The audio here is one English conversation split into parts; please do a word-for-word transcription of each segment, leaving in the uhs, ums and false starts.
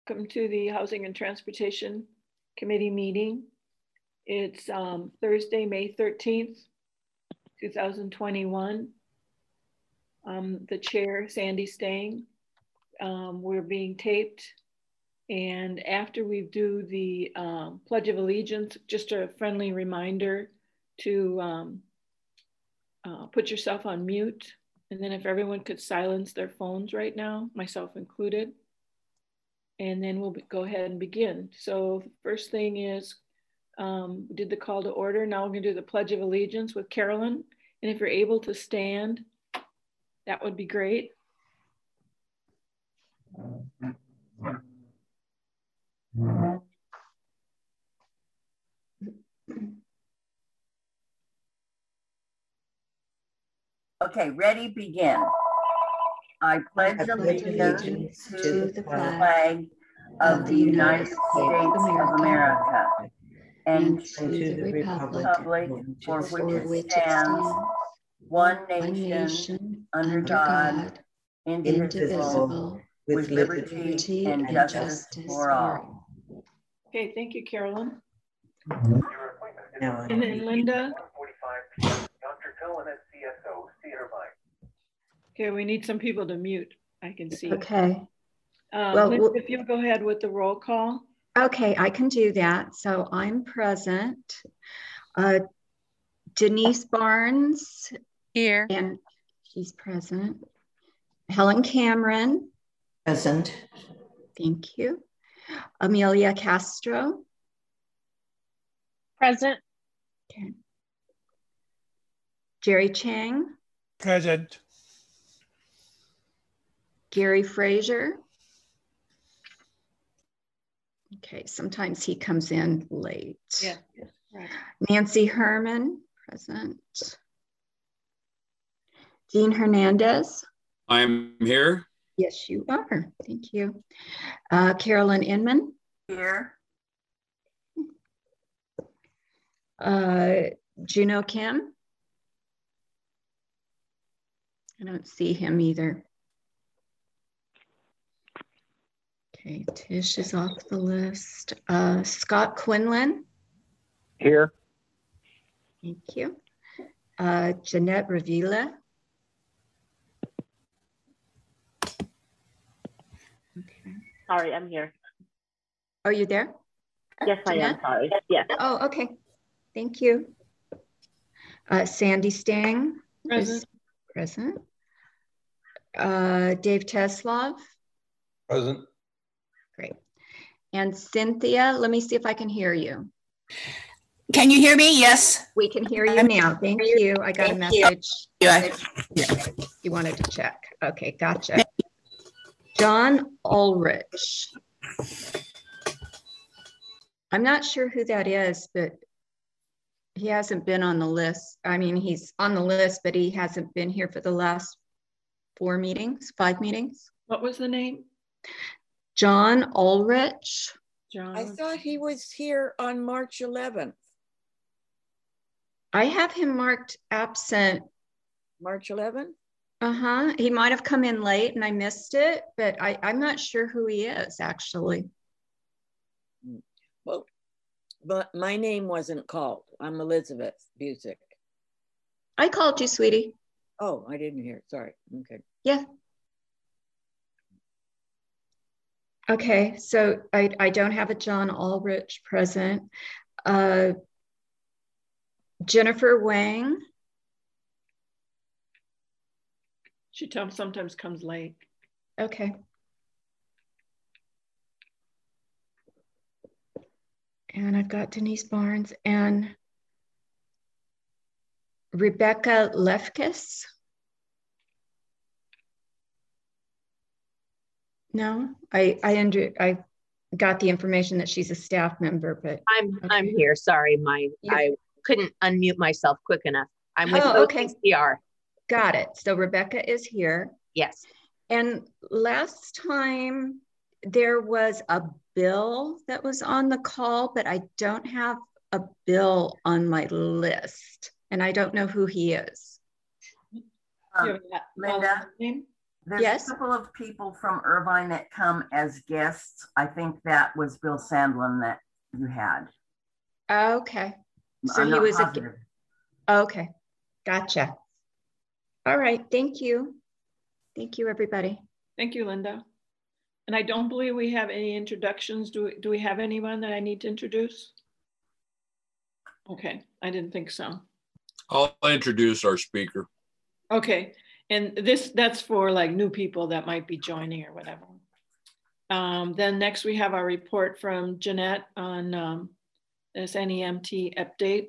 Welcome to the Housing and Transportation Committee meeting. It's um, Thursday, May thirteenth, two thousand twenty-one. Um, the chair, Sandy Stang. Um, we're being taped. And after we do the um, Pledge of Allegiance, just a friendly reminder to um, uh, put yourself on mute. And then if everyone could silence their phones right now, myself included. And then we'll go ahead and begin. So the first thing is, um, we did the call to order. Now we're gonna do the Pledge of Allegiance with Carolyn. And if you're able to stand, that would be great. Okay, ready, begin. I pledge allegiance to the flag of the United States of America and to the republic for which it stands, one nation, under God, indivisible, with liberty and justice for all. Okay, thank you, Carolyn. And then Linda. Okay, we need some people to mute. I can see. Okay. Um, well, Linda, if you'll go ahead with the roll call. Okay, I can do that. So I'm present. Uh, Denise Barnes. Here. And she's present. Helen Cameron. Present. Thank you. Amelia Castro. Present. Okay. Jerry Chang. Present. Gary Frazier. Okay, sometimes he comes in late. Yeah, right. Nancy Herman, present. Jean Hernandez. I'm here. Yes, you are. Thank you. Uh, Carolyn Inman. Here. Uh, Juno Kim. I don't see him either. Okay, Tish is off the list. Uh, Scott Quinlan. Here. Thank you. Uh, Jeanette Ravila. Okay. Sorry, I'm here. Are you there? Yes, I Jeanette? am. Sorry. Yes. Oh, okay. Thank you. Uh, Sandy Stang. Present. Is present. Uh, Dave Teslov. Present. Great. And Cynthia, let me see if I can hear you. Can you hear me? Yes. We can hear you now. Thank you. I got a message. Yeah. You wanted to check. Okay, gotcha. John Ulrich. I'm not sure who that is, but he hasn't been on the list. I mean, he's on the list, but he hasn't been here for the last four meetings, five meetings. What was the name? John Ulrich. John. I thought he was here on March eleventh. I have him marked absent. March eleventh? Uh-huh. He might have come in late and I missed it, but I, I'm not sure who he is actually. Well, but my name wasn't called. I'm Elizabeth Busick. I called you, sweetie. Oh, I didn't hear. Sorry. Okay. Yeah. Okay, so I, I don't have a John Ulrich present. Uh, Jennifer Wang. She sometimes comes late. Okay. And I've got Denise Barnes and Rebecca Lefkis. No, I I under I got the information that she's a staff member, but I'm okay. I'm here. Sorry, my You're, I couldn't unmute myself quick enough. I'm with oh, okay. O C R. Got it. So Rebecca is here. Yes. And last time there was a bill that was on the call, but I don't have a bill on my list, and I don't know who he is. Um, Linda. There's Yes. a couple of people from Irvine that come as guests. I think that was Bill Sandlin that you had. Okay. So I'm he not was a, positive. okay. Gotcha. All right. Thank you. Thank you, everybody. Thank you, Linda. And I don't believe we have any introductions. Do, we- do we have anyone that I need to introduce? Okay, I didn't think so. I'll introduce our speaker. Okay, and this, that's for like new people that might be joining or whatever. Um, then next we have our report from Jeanette on um, this N E M T update.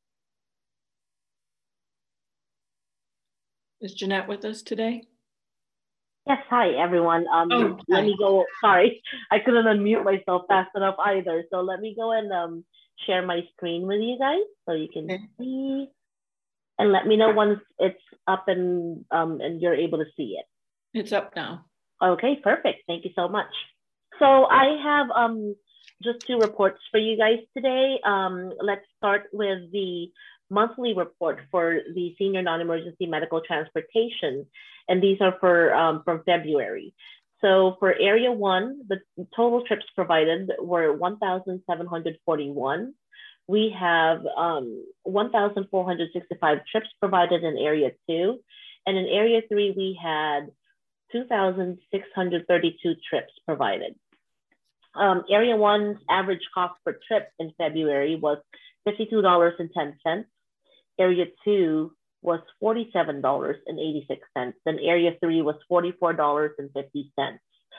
Is Jeanette with us today? Yes, hi everyone. Um, Oh, let hi. me go. Sorry, I couldn't unmute myself fast enough either. So let me go and um share my screen with you guys so you can Okay. see, and let me know once it's up and um and you're able to see it. It's up now. Okay, perfect. Thank you so much. So I have um just two reports for you guys today. Um, let's start with the monthly report for the senior non-emergency medical transportation, and these are for um, from February. So for area one, the total trips provided were one thousand seven hundred forty-one. We have um, one thousand four hundred sixty-five trips provided in area two, and in area three we had two thousand six hundred thirty-two trips provided. Um, area one's average cost per trip in February was fifty-two dollars and ten cents. Area two was forty-seven dollars and eighty-six cents, and area three was forty-four dollars and fifty cents.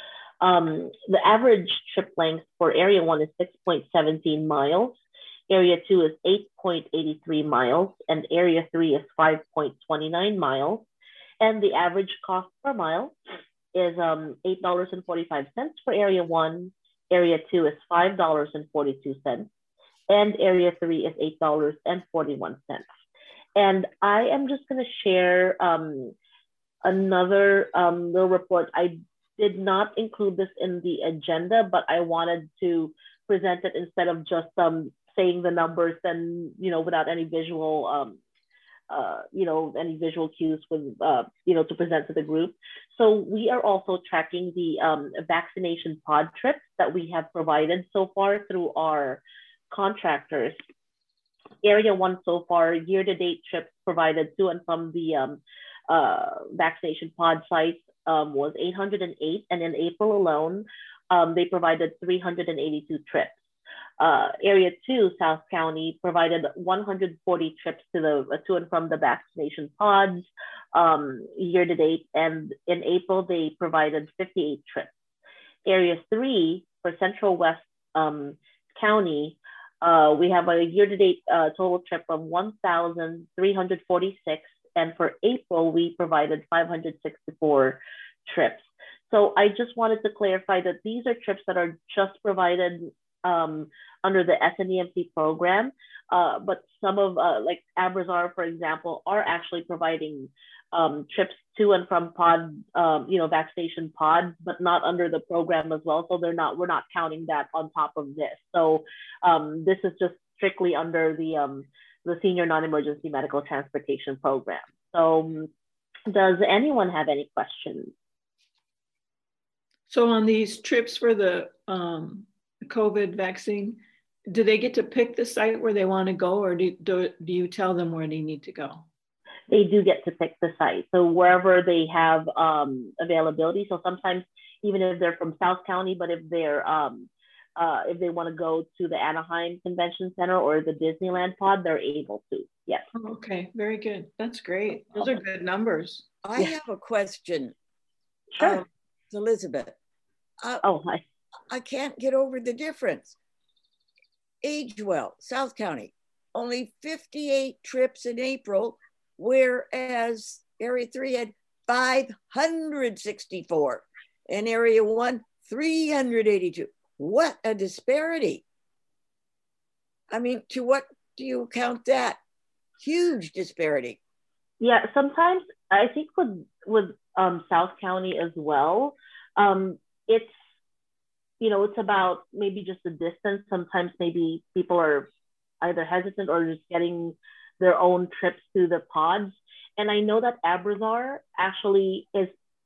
Um, the average trip length for area one is six point one seven miles, area two is eight point eight three miles, and area three is five point two nine miles. And the average cost per mile is um, eight dollars and forty-five cents for area one, area two is five dollars and forty-two cents, and area three is eight dollars and forty-one cents. And I am just going to share um, another um, little report. I did not include this in the agenda, but I wanted to present it instead of just um, saying the numbers and, you know, without any visual, um, uh, you know, any visual cues with, uh, you know, to present to the group. So we are also tracking the um, vaccination pod trips that we have provided so far through our contractors. Area one so far, year-to-date trips provided to and from the um, uh, vaccination pod sites um, was eight hundred eight, and in April alone, um, they provided three hundred eighty-two trips. Uh, area two, South County, provided one hundred forty trips to the to and from the vaccination pods um, year-to-date, and in April they provided fifty-eight trips. Area three for Central West um, County. Uh, we have a year-to-date uh, total trip of one thousand three hundred forty-six, and for April, we provided five hundred sixty-four trips. So I just wanted to clarify that these are trips that are just provided um, under the S N E M T program, uh, but some of, uh, like Abrazar, for example, are actually providing um, trips to and from pod, um, you know, vaccination pods, but not under the program as well. So they're not, we're not counting that on top of this. So um, this is just strictly under the, um, the Senior Non-Emergency Medical Transportation Program. So does anyone have any questions? So on these trips for the um, COVID vaccine, do they get to pick the site where they want to go, or do, do, do you tell them where they need to go? They do get to pick the site. So wherever they have um, availability. So sometimes even if they're from South County, but if they're um, uh, if they want to go to the Anaheim Convention Center or the Disneyland pod, they're able to. Yes. Oh, okay, very good. That's great. Those are good numbers. I Yeah. have a question. Sure. Um, Elizabeth, uh, Oh, hi. I can't get over the difference. Agewell, South County, only fifty-eight trips in April, whereas Area three had five hundred sixty-four and Area one, three hundred eighty-two. What a disparity. I mean, to what do you count that? Huge disparity. Yeah, sometimes I think with with um, South County as well, um, it's, you know, it's about maybe just the distance. Sometimes maybe people are either hesitant or just getting their own trips to the pods. And I know that Abrazar actually is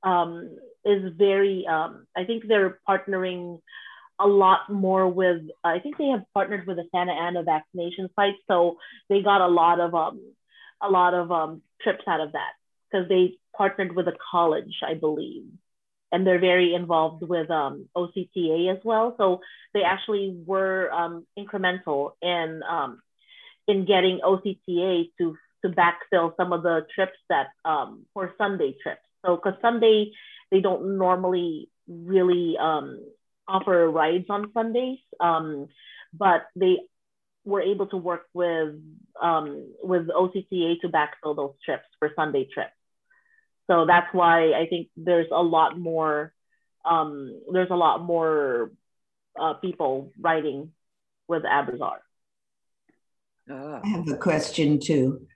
um, is very, um, I think they're partnering a lot more with, I think they have partnered with the Santa Ana vaccination site. So they got a lot of, um, a lot of um, trips out of that because they partnered with a college, I believe. And they're very involved with um, O C T A as well. So they actually were um, incremental in, um, in getting O C T A to, to backfill some of the trips that, um, for Sunday trips. So, because Sunday, they don't normally really um, offer rides on Sundays, um, but they were able to work with um, with O C T A to backfill those trips for Sunday trips. So that's why I think there's a lot more um, there's a lot more uh, people riding with Abrazar. Ah. I have a question too.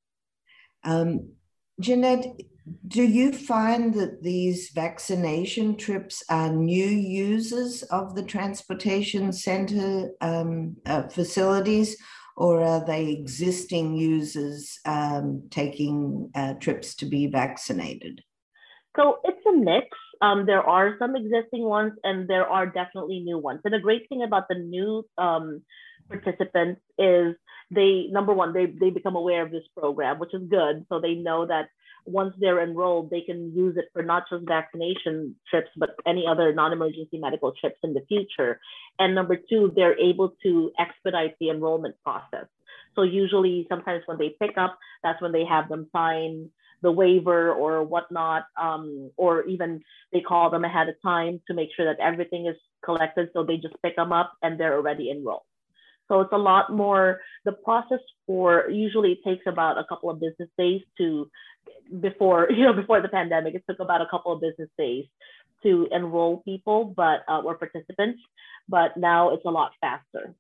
Um, Jeanette, do you find that these vaccination trips are new users of the transportation center um, uh, facilities, or are they existing users um, taking uh, trips to be vaccinated? So it's a mix. Um, there are some existing ones and there are definitely new ones. And the great thing about the new um, participants is they, number one, they, they become aware of this program, which is good. So they know that once they're enrolled, they can use it for not just vaccination trips, but any other non-emergency medical trips in the future. And number two, they're able to expedite the enrollment process. So usually sometimes when they pick up, that's when they have them sign the waiver or whatnot, um, or even they call them ahead of time to make sure that everything is collected. So they just pick them up and they're already enrolled. So it's a lot more, the process for, usually it takes about a couple of business days to, before, you know, before the pandemic, it took about a couple of business days to enroll people, but, uh, or participants, but now it's a lot faster.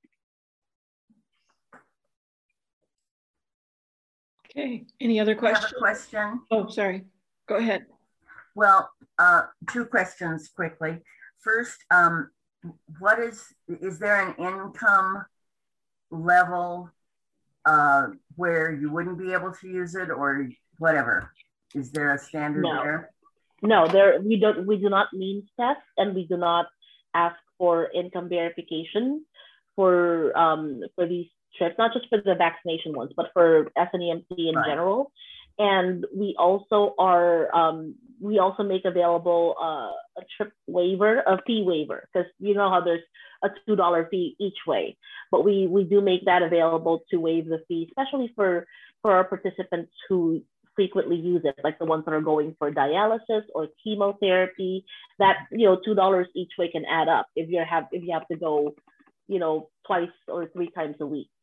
Okay, any other I have questions? a question. Oh, sorry, go ahead. Well, uh, two questions quickly. First, um, what is, is there an income level uh, where you wouldn't be able to use it or whatever? Is there a standard No. there? No, there, we don't, we do not means test and we do not ask for income verification for, um, for these trips, not just for the vaccination ones, but for S N E M C in Right. general. And we also are, um, we also make available uh, a trip waiver, a fee waiver, because you know how there's a two dollar fee each way, but we, we do make that available to waive the fee, especially for, for our participants who frequently use it, like the ones that are going for dialysis or chemotherapy. That, you know, two dollars each way can add up if you have, if you have to go, you know, twice or three times a week.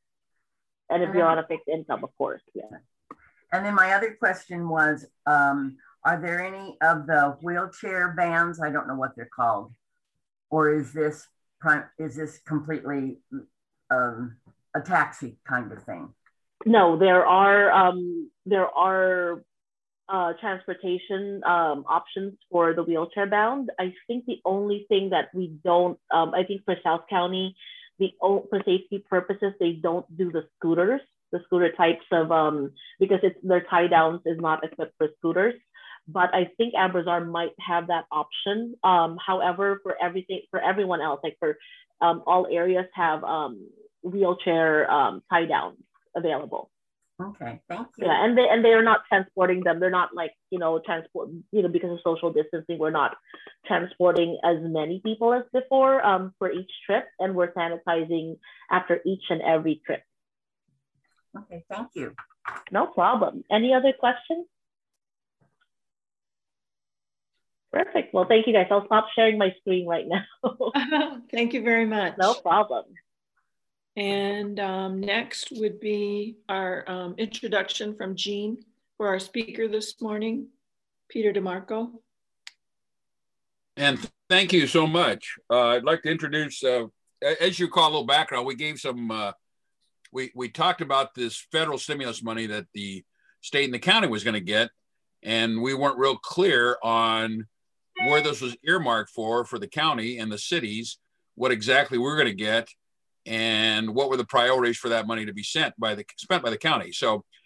And if you're on a fixed income, of course, yeah. And then my other question was, um, are there any of the wheelchair vans? I don't know what they're called. Or is this is this completely um, a taxi kind of thing? No, there are um, there are uh, transportation um, options for the wheelchair bound. I think the only thing that we don't, um, I think for South County, the for safety purposes, they don't do the scooters, the scooter types of, um, because it's their tie downs is not equipped for scooters. But I think Abrazar might have that option. Um, however, for everything, for everyone else, like for um, all areas have um, wheelchair um, tie downs available. Okay, thank you. Yeah, and they and they are not transporting them. They're not like, you know, transport, you know, because of social distancing, we're not transporting as many people as before um, for each trip, and we're sanitizing after each and every trip. Okay, thank you. No problem. Any other questions? Perfect. Well, thank you guys. I'll stop sharing my screen right now. Thank you very much. No problem. And um, next would be our um, introduction from Jean for our speaker this morning, Peter DeMarco. And thank you so much. Uh, I'd like to introduce, uh, as you call a little background, we gave some, uh, we, we talked about this federal stimulus money that the state and the county was going to get, and we weren't real clear on where this was earmarked for, for the county and the cities, what exactly we're going to get, and what were the priorities for that money to be sent by the spent by the county. So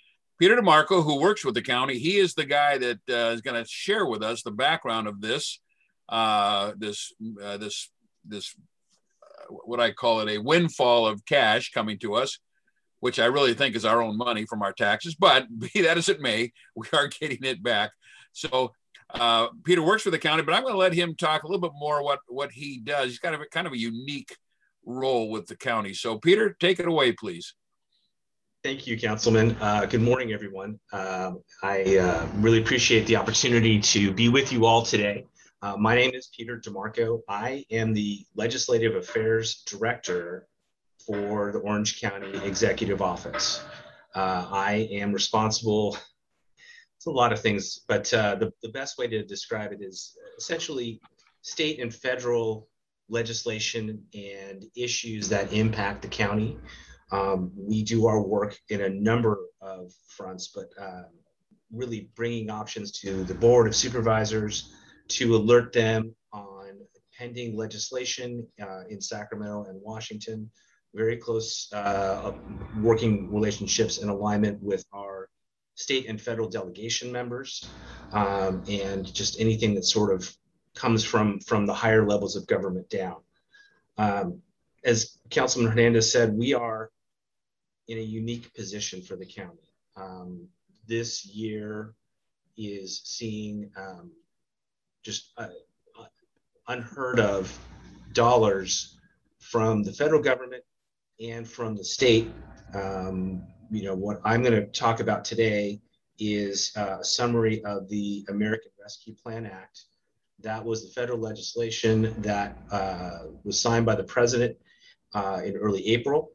Peter DeMarco, who works with the county, he is the guy that uh, is going to share with us the background of this, uh, this, uh, this, this, uh, what I call it, a windfall of cash coming to us, which I really think is our own money from our taxes. But be that as it may, we are getting it back. So uh, Peter works for the county, but I'm going to let him talk a little bit more what what he does. He's got a kind of a unique role with the county. So Peter, take it away, please. Thank you, Councilman. Uh, good morning, everyone. Uh, I uh, really appreciate the opportunity to be with you all today. Uh, my name is Peter DeMarco. I am the Legislative Affairs Director for the Orange County Executive Office. Uh, I am responsible, it's a lot of things, but uh, the, the best way to describe it is essentially state and federal legislation and issues that impact the county. Um, we do our work in a number of fronts, but uh, really bringing options to the Board of Supervisors to alert them on pending legislation uh, in Sacramento and Washington, very close uh, working relationships and alignment with our state and federal delegation members, um, and just anything that sort of comes from, from the higher levels of government down. Um, as Councilman Hernandez said, we are in a unique position for the county. Um, this year is seeing um, just uh, unheard of dollars from the federal government and from the state. Um, you know, what I'm going to talk about today is uh, a summary of the American Rescue Plan Act. That was the federal legislation that uh, was signed by the president uh, in early April.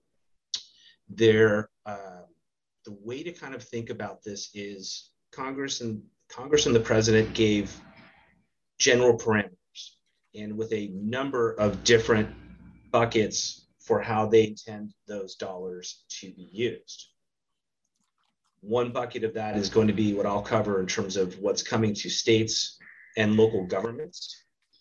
There, uh, the way to kind of think about this is Congress and Congress and the president gave general parameters, and with a number of different buckets for how they intend those dollars to be used. One bucket of that is going to be what I'll cover in terms of what's coming to states and local governments.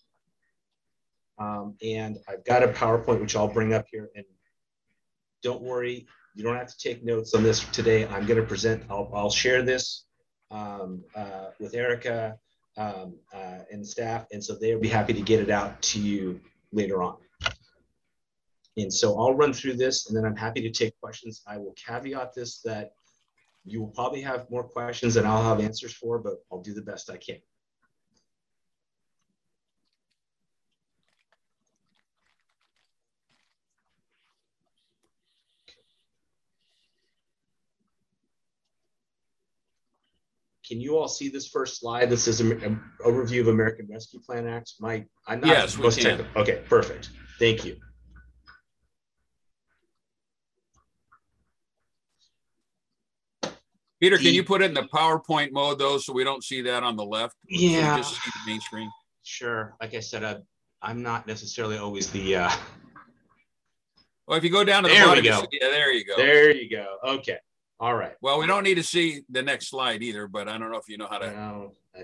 Um, and I've got a PowerPoint, which I'll bring up here, and don't worry, you don't have to take notes on this today. I'm going to present, I'll, I'll share this um, uh, with Erica um, uh, and staff, and so they'll be happy to get it out to you later on. And so I'll run through this, and then I'm happy to take questions. I will caveat this that you will probably have more questions than I'll have answers for, but I'll do the best I can. Can you all see this first slide? This is an overview of American Rescue Plan Act. My, I'm not yes, most technical. Okay, perfect. Thank you. Peter, can you put it in the PowerPoint mode though, so we don't see that on the left? Yeah. So we just see the main screen. Sure. Like I said, I, I'm not necessarily always the. Uh... Well, if you go down to the there bottom, we go. See, yeah, there you go. There you go. Okay. All right. Well, we don't need to see the next slide either, but I don't know if you know how to. No, I,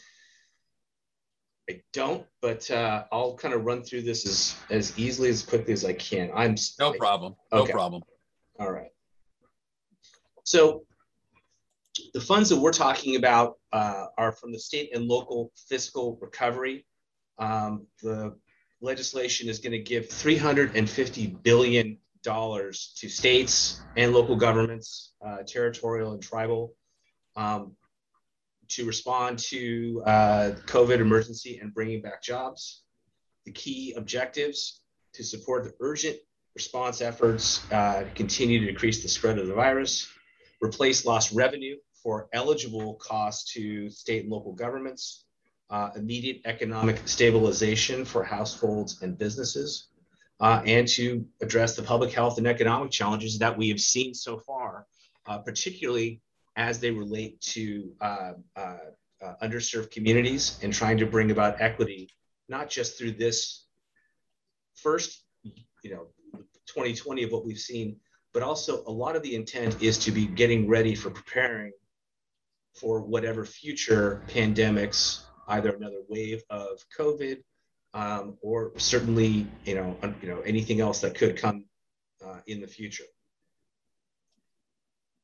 I don't, but uh, I'll kind of run through this as, as easily, as quickly as I can. I'm no I, problem. No okay. problem. All right. So the funds that we're talking about uh, are from the state and local fiscal recovery. Um, the legislation is going to give three hundred fifty billion dollars to states and local governments, uh, territorial and tribal, um, to respond to uh, COVID emergency and bringing back jobs. The key objectives: to support the urgent response efforts, uh, to continue to decrease the spread of the virus, replace lost revenue for eligible costs to state and local governments, uh, immediate economic stabilization for households and businesses, uh, and to address the public health and economic challenges that we have seen so far, uh, particularly as they relate to uh, uh, uh, underserved communities and trying to bring about equity, not just through this first, you know, twenty twenty of what we've seen, but also a lot of the intent is to be getting ready for preparing for whatever future pandemics, either another wave of COVID, um, or certainly, you know, un, you know, anything else that could come uh, in the future.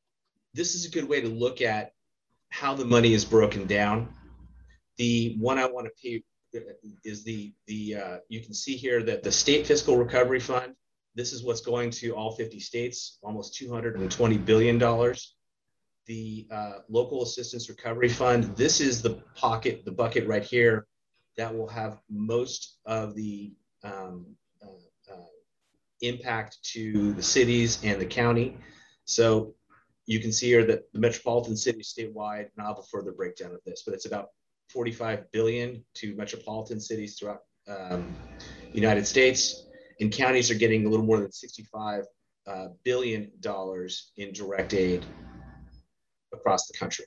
this is a good way to look at how the money is broken down. The one I want to pay is the, the uh, you can see here that the State Fiscal Recovery Fund, this is what's going to all fifty states, almost two hundred twenty billion dollars. The uh, Local Assistance Recovery Fund, this is the pocket, the bucket right here that will have most of the um, uh, uh, impact to the cities and the county. So you can see here that the metropolitan cities statewide, and I'll have a further breakdown of this, but it's about forty-five billion to metropolitan cities throughout um, the United States, and counties are getting a little more than sixty-five uh, billion dollars in direct aid across the country.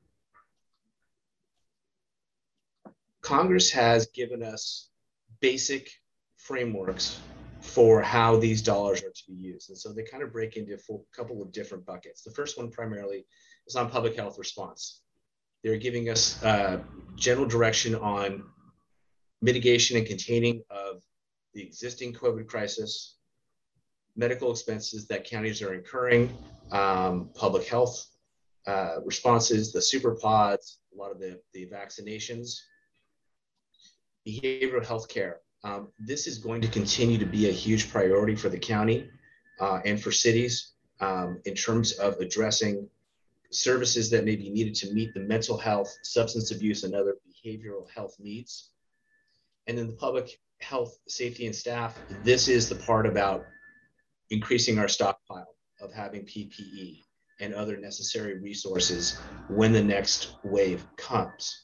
Congress has given us basic frameworks for how these dollars are to be used. And so they kind of break into a couple of different buckets. The first one primarily is on public health response. They're giving us uh, general direction on mitigation and containing of the existing COVID crisis, medical expenses that counties are incurring, um, public health uh, responses, the super pods, a lot of the, the vaccinations, behavioral health care. Um, this is going to continue to be a huge priority for the county uh, and for cities um, in terms of addressing services that may be needed to meet the mental health, substance abuse, and other behavioral health needs. And then the public health, safety, and staff, this is the part about increasing our stockpile of having P P E and other necessary resources when the next wave comes.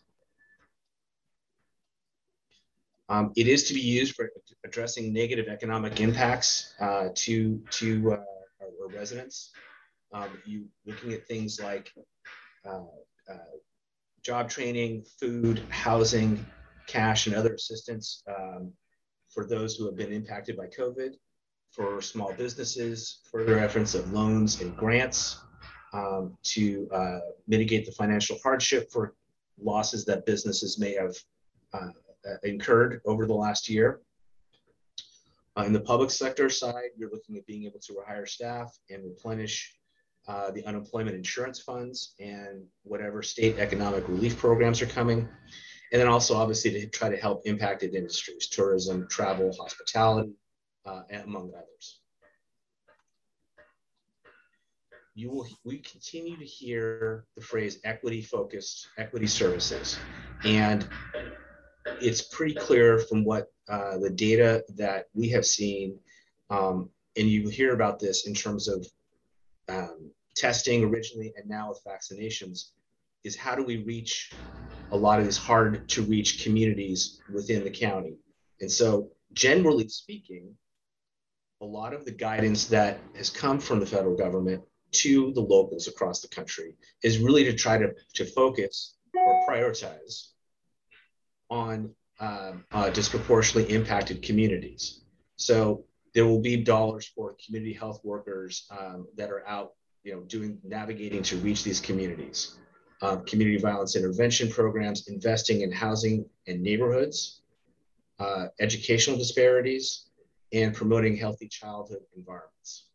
Um, it is to be used for addressing negative economic impacts uh, to, to uh, our, our residents. Um, you looking at things like uh, uh, job training, food, housing, cash, and other assistance um, for those who have been impacted by COVID, for small businesses, further efforts of loans and grants um, to uh, mitigate the financial hardship for losses that businesses may have uh, incurred over the last year. Uh, in the public sector side, you're looking at being able to hire staff and replenish uh, the unemployment insurance funds and whatever state economic relief programs are coming. And then also obviously to try to help impacted industries, tourism, travel, hospitality, uh, among others. You will, we continue to hear the phrase equity focused, equity services. And it's pretty clear from what uh, the data that we have seen, um, and you hear about this in terms of um, testing originally and now with vaccinations, is how do we reach a lot of these hard to reach communities within the county? And so generally speaking, a lot of the guidance that has come from the federal government to the locals across the country is really to try to, to focus or prioritize on uh, uh, disproportionately impacted communities. So there will be dollars for community health workers um, that are out, you know, doing navigating to reach these communities. Uh, community violence intervention programs, investing in housing and neighborhoods, uh, educational disparities, and promoting healthy childhood environments.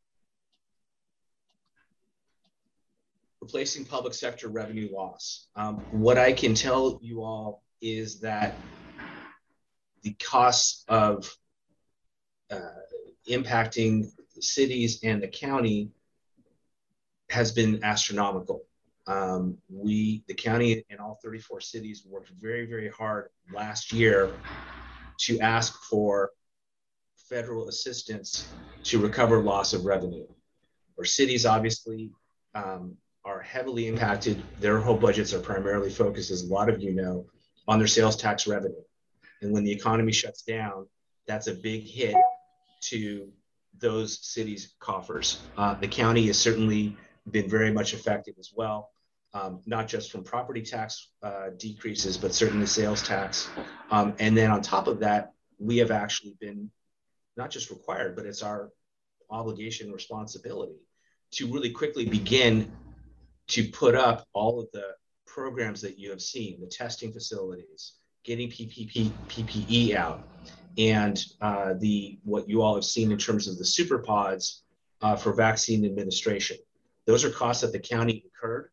Replacing public sector revenue loss. Um, what I can tell you all is that the costs of uh, impacting the cities and the county has been astronomical. Um, we, the county and all thirty-four cities worked very, very hard last year to ask for federal assistance to recover loss of revenue. Our cities obviously um, are heavily impacted. Their whole budgets are primarily focused, as a lot of you know, on their sales tax revenue. And when the economy shuts down, that's a big hit to those cities' coffers. Uh, the county has certainly been very much affected as well, um, not just from property tax uh, decreases, but certainly sales tax. Um, and then on top of that, we have actually been not just required, but it's our obligation and responsibility to really quickly begin to put up all of the programs that you have seen, the testing facilities, getting P P E out, and uh, the what you all have seen in terms of the super pods uh, for vaccine administration. Those are costs that the county incurred.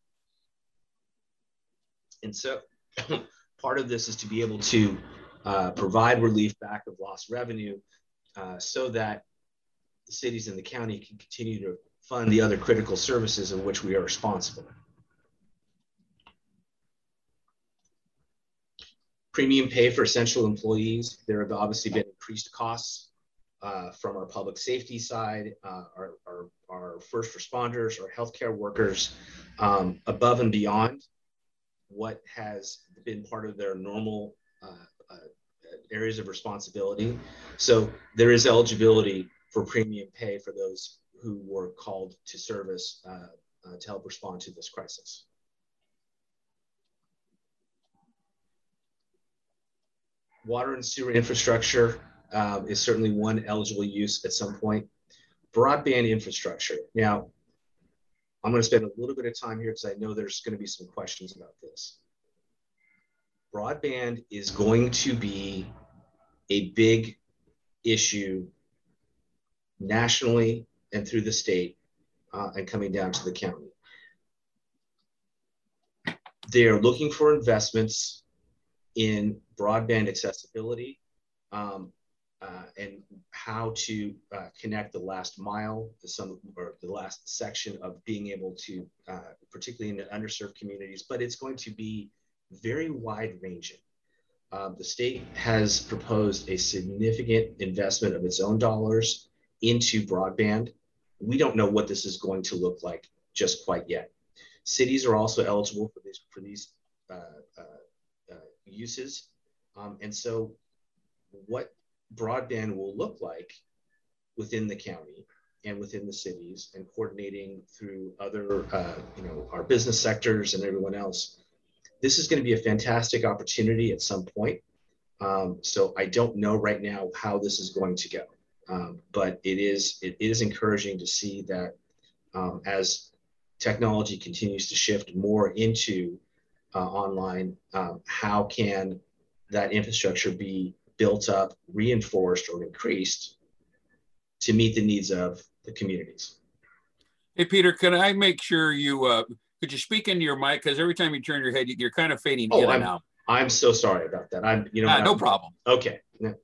And so part of this is to be able to uh, provide relief back of lost revenue uh, so that the cities and the county can continue to fund the other critical services in which we are responsible. Premium pay for essential employees. There have obviously been increased costs uh, from our public safety side, uh, our, our, our first responders, our healthcare workers, um, above and beyond what has been part of their normal uh, uh, areas of responsibility. So there is eligibility for premium pay for those who were called to service uh, uh, to help respond to this crisis. Water and sewer infrastructure uh, is certainly one eligible use at some point. Broadband infrastructure. Now, I'm going to spend a little bit of time here because I know there's going to be some questions about this. Broadband is going to be a big issue nationally and through the state uh, and coming down to the county. They are looking for investments in broadband accessibility um, uh, and how to uh, connect the last mile, the some or the last section of being able to, uh, particularly in the underserved communities, but it's going to be very wide ranging. Uh, the state has proposed a significant investment of its own dollars into broadband. We don't know what this is going to look like just quite yet. Cities are also eligible for these, for these uh, uh, uh, uses. Um, and so what broadband will look like within the county and within the cities and coordinating through other, uh, you know, our business sectors and everyone else, this is going to be a fantastic opportunity at some point. Um, so I don't know right now how this is going to go. Um, but it is, it is encouraging to see that um, as technology continues to shift more into uh, online, um, how can that infrastructure be built up, reinforced, or increased to meet the needs of the communities? Hey, Peter, can I make sure you, uh, could you speak into your mic? Because every time you turn your head, you're kind of fading oh, in I'm, and out. I'm so sorry about that. I'm, you know, ah, I'm, no problem. Okay.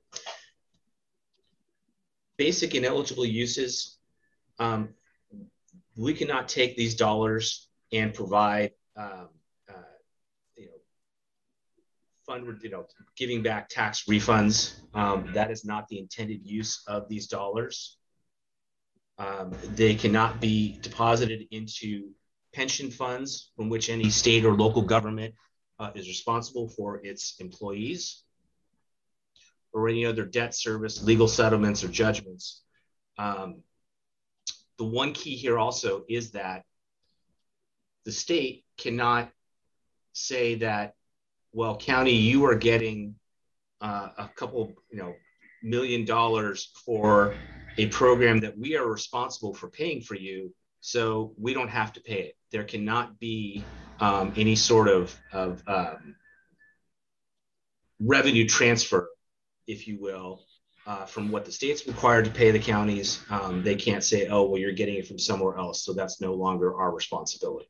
Basic and eligible uses. Um, we cannot take these dollars and provide, um, uh, you know, fund, you know, giving back tax refunds. Um, that is not the intended use of these dollars. Um, they cannot be deposited into pension funds from which any state or local government uh, is responsible for its employees, or any other debt service, legal settlements, or judgments. Um, the one key here also is that the state cannot say that, well, county, you are getting uh, a couple, you know, million dollars for a program that we are responsible for paying for you, so we don't have to pay it. There cannot be um, any sort of, of um, revenue transfer, if you will, uh, from what the state's required to pay the counties. Um, they can't say, oh, well, you're getting it from somewhere else, so that's no longer our responsibility.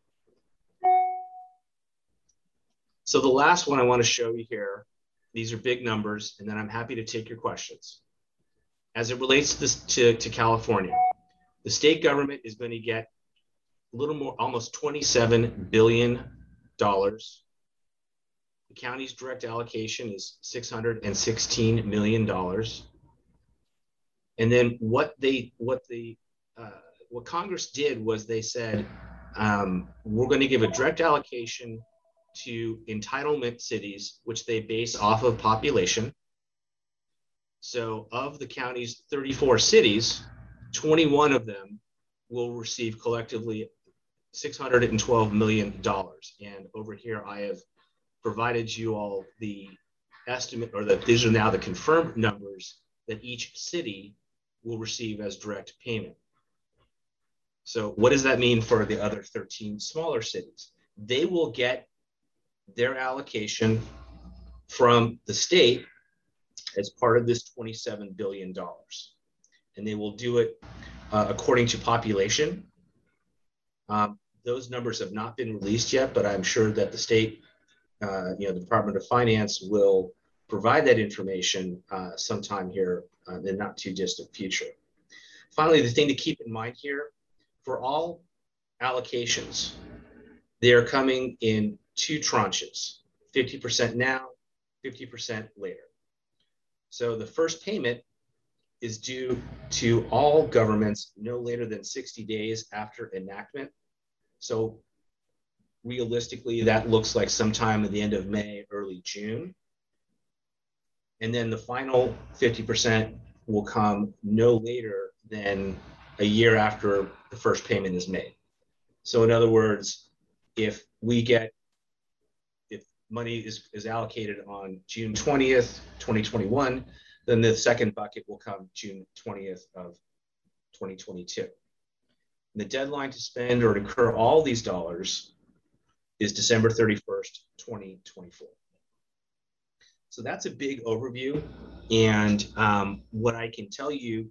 So the last one I want to show you here, these are big numbers, and then I'm happy to take your questions. As it relates to, this, to, to California, the state government is going to get a little more, almost twenty-seven billion dollars. The county's direct allocation is six hundred sixteen million dollars. And then what they, what the, uh, what Congress did was they said, um, we're going to give a direct allocation to entitlement cities, which they base off of population. So of the county's thirty-four cities, twenty-one of them will receive collectively six hundred twelve million dollars. And over here, I have provided you all the estimate, or that these are now the confirmed numbers that each city will receive as direct payment. So what does that mean for the other thirteen smaller cities? They will get their allocation from the state as part of this twenty-seven billion dollars. And they will do it uh, according to population. Um, those numbers have not been released yet, but I'm sure that the state, uh, you know, the Department of Finance will provide that information uh, sometime here uh, in the not too distant future. Finally, the thing to keep in mind here, for all allocations, they are coming in two tranches, fifty percent now, fifty percent later. So the first payment is due to all governments no later than sixty days after enactment. So realistically, that looks like sometime at the end of May, early June. And then the final fifty percent will come no later than a year after the first payment is made. So in other words, if we get, if money is, is allocated on June twentieth, twenty twenty-one, then the second bucket will come June twentieth of twenty twenty-two. And the deadline to spend or incur all these dollars is December thirty-first, twenty twenty-four. So that's a big overview. And um, what I can tell you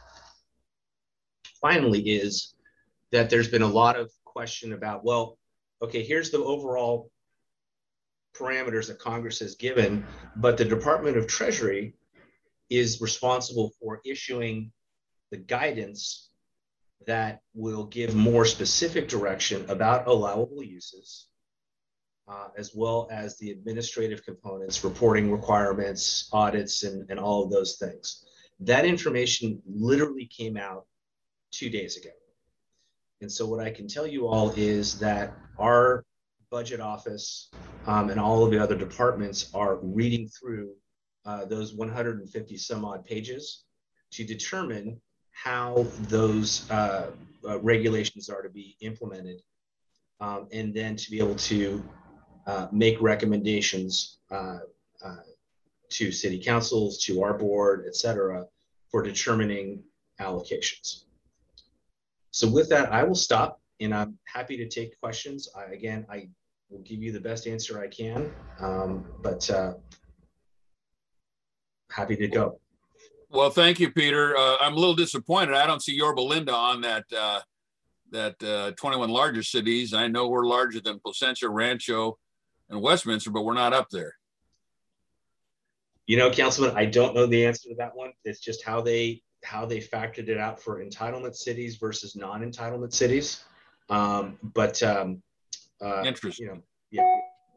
finally is that there's been a lot of question about, well, okay, here's the overall parameters that Congress has given, but the Department of Treasury is responsible for issuing the guidance that will give more specific direction about allowable uses, uh, as well as the administrative components, reporting requirements, audits, and, and all of those things. That information literally came out two days ago. And so what I can tell you all is that our budget office um, and all of the other departments are reading through uh, those one hundred fifty some odd pages to determine how those uh, uh, regulations are to be implemented, um, and then to be able to uh, make recommendations uh, uh, to city councils, to our board, et cetera, for determining allocations. So with that, I will stop, and I'm happy to take questions. I, again, I will give you the best answer I can, um, but uh, happy to go. Well, thank you, Peter. Uh, I'm a little disappointed. I don't see Yorba Linda on that uh, that uh, twenty-one larger cities. I know we're larger than Placentia, Rancho, and Westminster, but we're not up there. You know, Councilman, I don't know the answer to that one. It's just how they how they factored it out for entitlement cities versus non-entitlement cities. Um, but um, uh, interesting. You know, yeah.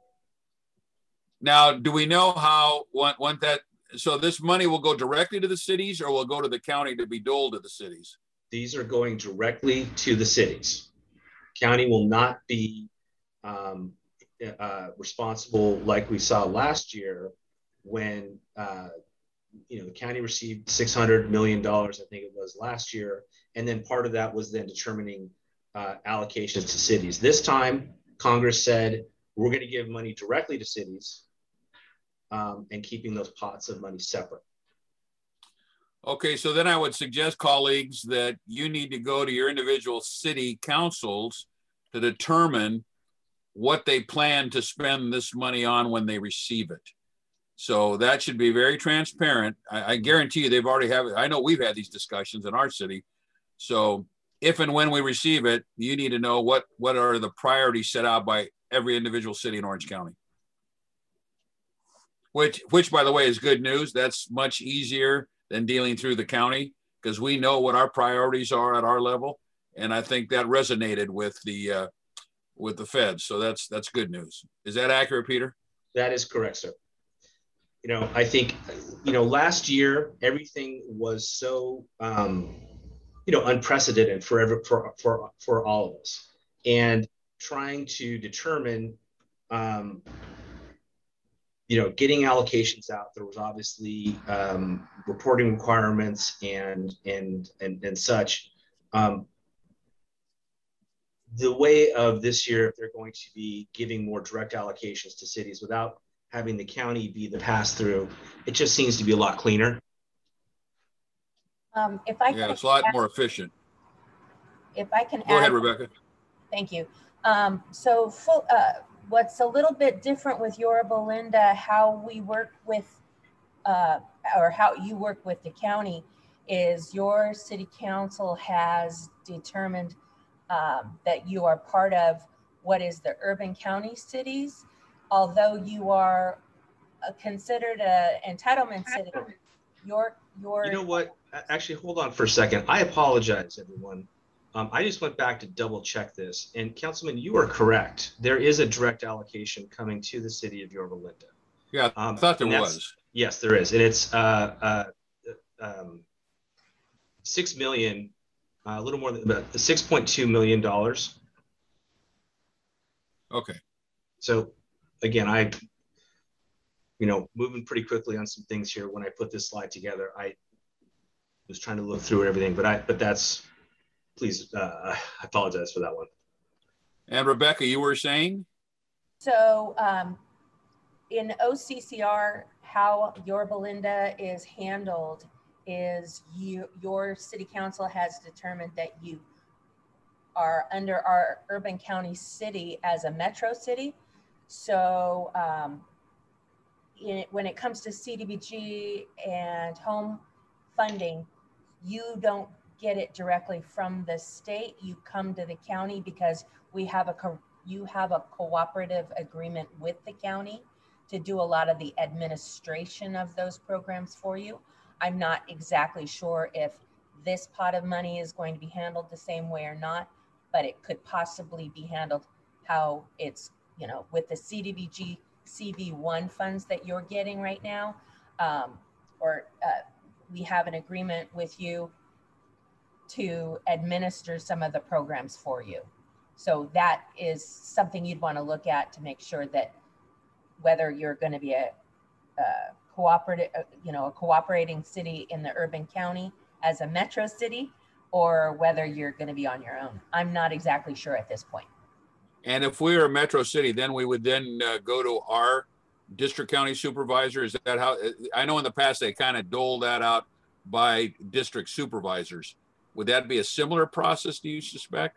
Now, do we know how want want that? So this money will go directly to the cities, or will go to the county to be doled to the cities? These are going directly to the cities. County will not be um, uh, responsible like we saw last year when uh, you know the county received six hundred million dollars, I think it was last year, and then part of that was then determining uh, allocations to cities. This time, Congress said we're going to give money directly to cities. Um, and keeping those pots of money separate. Okay, so then I would suggest, colleagues, that you need to go to your individual city councils to determine what they plan to spend this money on when they receive it. So that should be very transparent. I, I guarantee you they've already have it. I know we've had these discussions in our city. So if and when we receive it, you need to know what, what are the priorities set out by every individual city in Orange County. Which, which, by the way, is good news. That's much easier than dealing through the county because we know what our priorities are at our level, and I think that resonated with the uh, with the feds. So that's that's good news. Is that accurate, Peter? That is correct, sir. You know, I think, you know, last year everything was so um, you know unprecedented for every, for for for all of us, and trying to determine. Um, You know, getting allocations out, there was obviously um, reporting requirements and and and and such. Um, the way of this year, if they're going to be giving more direct allocations to cities without having the county be the pass through, it just seems to be a lot cleaner. Um, if I yeah, can it's a lot add, more efficient. If I can go add, ahead, Rebecca. Thank you. Um, so full. Uh, What's a little bit different with Yorba Linda, how we work with, uh, or how you work with the county, is your city council has determined um, that you are part of what is the urban county cities. Although you are uh, considered a entitlement city, your, your- You know what? Actually, hold on for a second. I apologize, everyone. Um, I just went back to double check this. And Councilman, you are correct. There is a direct allocation coming to the city of Yorba Linda. Yeah, Um, I thought there and that's- was. Yes, there is. And it's uh, uh, um, six million, uh, a little more than about six point two million dollars. Okay. So again, I, you know, moving pretty quickly on some things here. When I put this slide together, I was trying to look through everything, but I, but that's, please, uh, I apologize for that one. And Rebecca, you were saying? So um, in O C C R, how Yorba Linda is handled is you, your city council has determined that you are under our urban county city as a metro city. So um, in it, when it comes to C D B G and home funding, you don't get it directly from the state. You come to the county because we have a co you have a cooperative agreement with the county to do a lot of the administration of those programs for you. I'm not exactly sure if this pot of money is going to be handled the same way or not, but it could possibly be handled how it's, you know, with the C D B G C V one funds that you're getting right now, um, or uh, we have an agreement with you to administer some of the programs for you. So that is something you'd want to look at to make sure that whether you're going to be a, a cooperative, you know, a cooperating city in the urban county as a metro city, or whether you're going to be on your own. I'm not exactly sure at this point. And if we were a metro city, then we would then uh, go to our district county supervisor. Is that how? I know in the past they kind of dole that out by district supervisors. Would that be a similar process, do you suspect?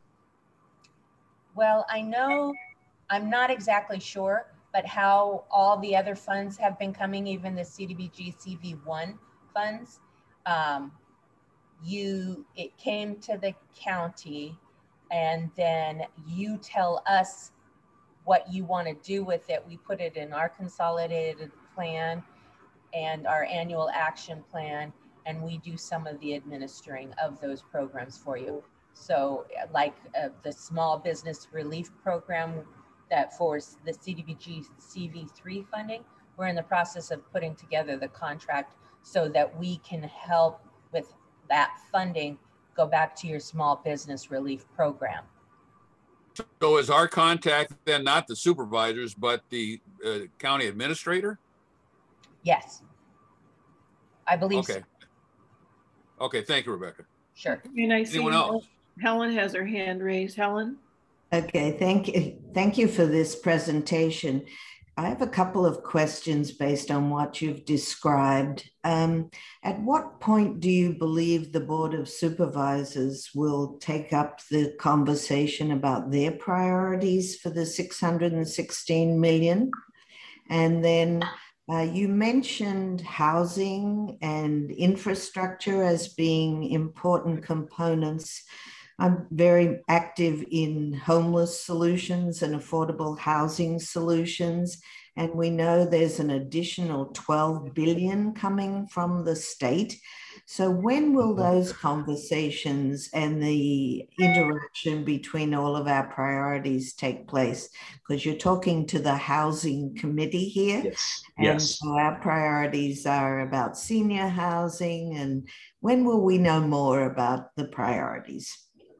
Well, I know, I'm not exactly sure, but how all the other funds have been coming, even the C D B G C V one funds, um, you, it came to the county and then you tell us what you want to do with it. We put it in our consolidated plan and our annual action plan, and we do some of the administering of those programs for you. So like uh, the small business relief program that for the C D B G C V three funding, we're in the process of putting together the contract so that we can help with that funding go back to your small business relief program. So is our contact then not the supervisors, but the uh, county administrator? Yes, I believe okay. so. Okay, thank you, Rebecca. Sure. And I see Anyone else? Helen has her hand raised. Helen? Okay, thank you. Thank you for this presentation. I have a couple of questions based on what you've described. Um, at what point do you believe the Board of Supervisors will take up the conversation about their priorities for the six hundred sixteen million? And then uh, you mentioned housing and infrastructure as being important components. I'm very active in homeless solutions and affordable housing solutions. And we know there's an additional twelve billion coming from the state. So when will those conversations and the interaction between all of our priorities take place? Because you're talking to the housing committee here. Yes. And yes. so our priorities are about senior housing. And when will we know more about the priorities?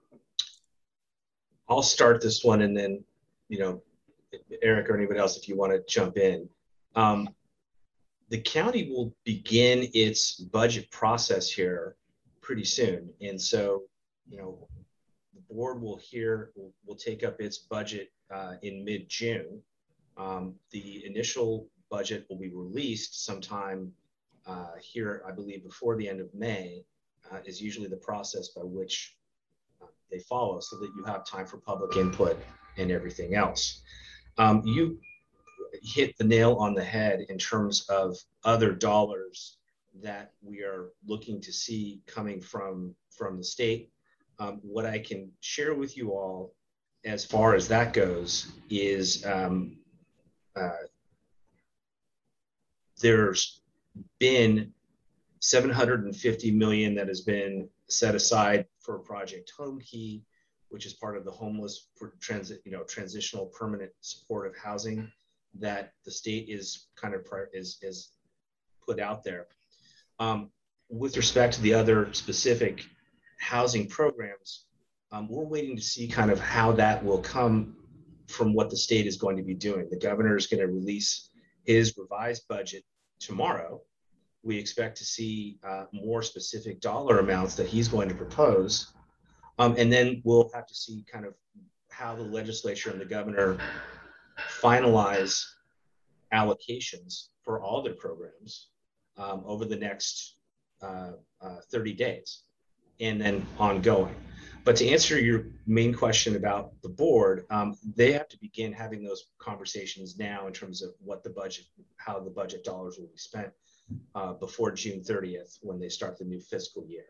I'll start this one, and then, you know, Eric or anybody else, if you want to jump in. Um, the county will begin its budget process here pretty soon. And so, you know, the board will hear, will, will take up its budget uh, in mid-June. Um, the initial budget will be released sometime uh, here, I believe, before the end of May, uh, is usually the process by which they follow, so that you have time for public input and everything else. Um, you hit the nail on the head in terms of other dollars that we are looking to see coming from, from the state. Um, what I can share with you all as far as that goes is um, uh, there's been seven hundred fifty million that has been set aside for Project Home Key, which is part of the homeless for transit, you know, transitional permanent supportive housing that the state is kind of is is put out there. Um, with respect to the other specific housing programs, um, we're waiting to see kind of how that will come from what the state is going to be doing. The governor is going to release his revised budget tomorrow. We expect to see uh, more specific dollar amounts that he's going to propose. Um, and then we'll have to see kind of how the legislature and the governor finalize allocations for all their programs um, over the next uh, uh, thirty days and then ongoing. But to answer your main question about the board, um, they have to begin having those conversations now in terms of what the budget, how the budget dollars will be spent uh, before June thirtieth when they start the new fiscal year.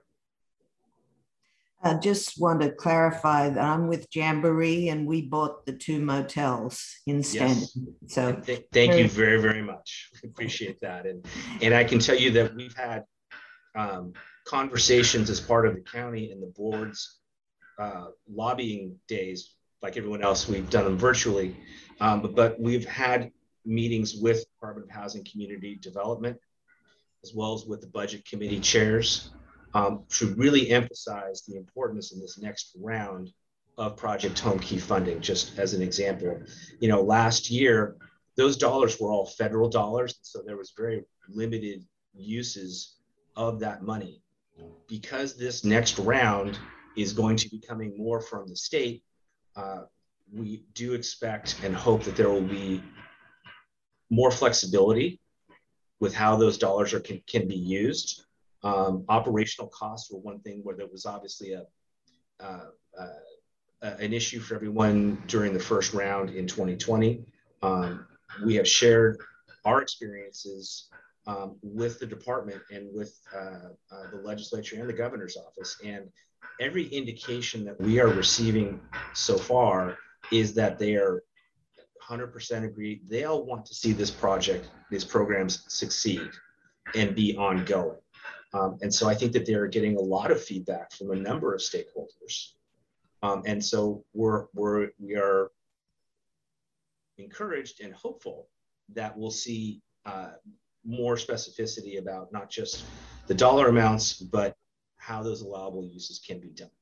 I just want to clarify that I'm with Jamboree and we bought the two motels in Stanton. Yes. So th thank you very, very much. We appreciate that. And, and I can tell you that we've had um, conversations as part of the county and the board's uh, lobbying days, like everyone else, we've done them virtually. Um, but, but we've had meetings with Department of Housing Community Development, as well as with the budget committee chairs, um, to really emphasize the importance in this next round of Project Home Key funding. Just as an example, you know, last year, those dollars were all federal dollars. So there was very limited uses of that money. Because this next round is going to be coming more from the state, uh, we do expect and hope that there will be more flexibility with how those dollars are can, can be used. Um, operational costs were one thing where there was obviously a, uh, uh, an issue for everyone during the first round in twenty twenty. Um, we have shared our experiences um, with the department and with uh, uh, the legislature and the governor's office. And every indication that we are receiving so far is that they are one hundred percent agree. They all want to see this project, these programs succeed and be ongoing. Um, and so I think that they're getting a lot of feedback from a number of stakeholders. Um, and so we're, we're, we are encouraged and hopeful that we'll see uh, more specificity about not just the dollar amounts, but how those allowable uses can be done.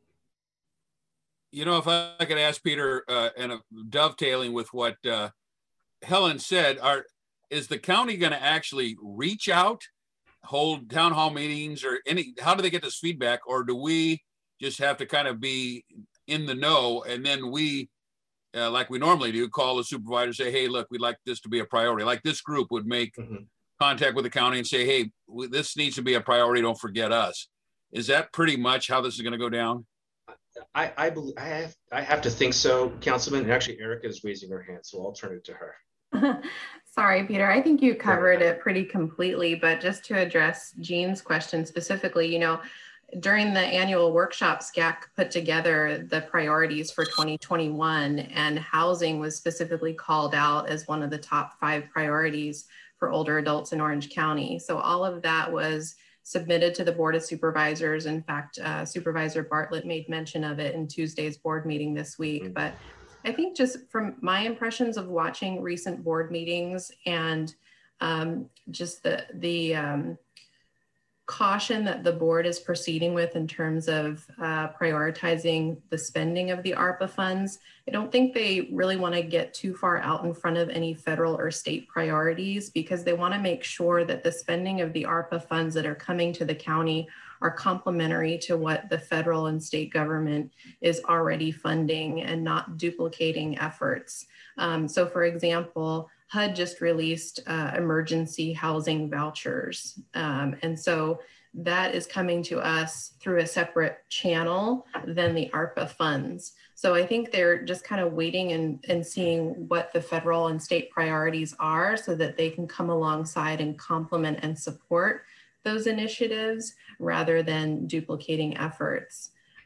You know, if I could ask Peter, uh, and uh, dovetailing with what uh, Helen said, are is the county going to actually reach out, hold town hall meetings, or any? How do they get this feedback, or do we just have to kind of be in the know, and then we, uh, like we normally do, call the supervisor, say, "Hey, look, we'd like this to be a priority." Like this group would make mm-hmm. contact with the county and say, "Hey, this needs to be a priority. Don't forget us." Is that pretty much how this is going to go down? I, I believe I have I have to think so, Councilman. And actually, Erica is raising her hand, so I'll turn it to her. Sorry, Peter. I think you covered it pretty completely, but just to address Jean's question specifically, you know, during the annual workshop, S C A C put together the priorities for twenty twenty-one, and housing was specifically called out as one of the top five priorities for older adults in Orange County. So all of that was submitted to the Board of Supervisors. In fact, uh, Supervisor Bartlett made mention of it in Tuesday's board meeting this week. But I think just from my impressions of watching recent board meetings and um, just the, the um, caution that the board is proceeding with in terms of uh, prioritizing the spending of the ARPA funds, I don't think they really want to get too far out in front of any federal or state priorities, because they want to make sure that the spending of the ARPA funds that are coming to the county are complementary to what the federal and state government is already funding and not duplicating efforts. Um, so for example, H U D just released uh, emergency housing vouchers. Um, and so that is coming to us through a separate channel than the ARPA funds. So I think they're just kind of waiting and, and seeing what the federal and state priorities are so that they can come alongside and complement and support those initiatives rather than duplicating efforts.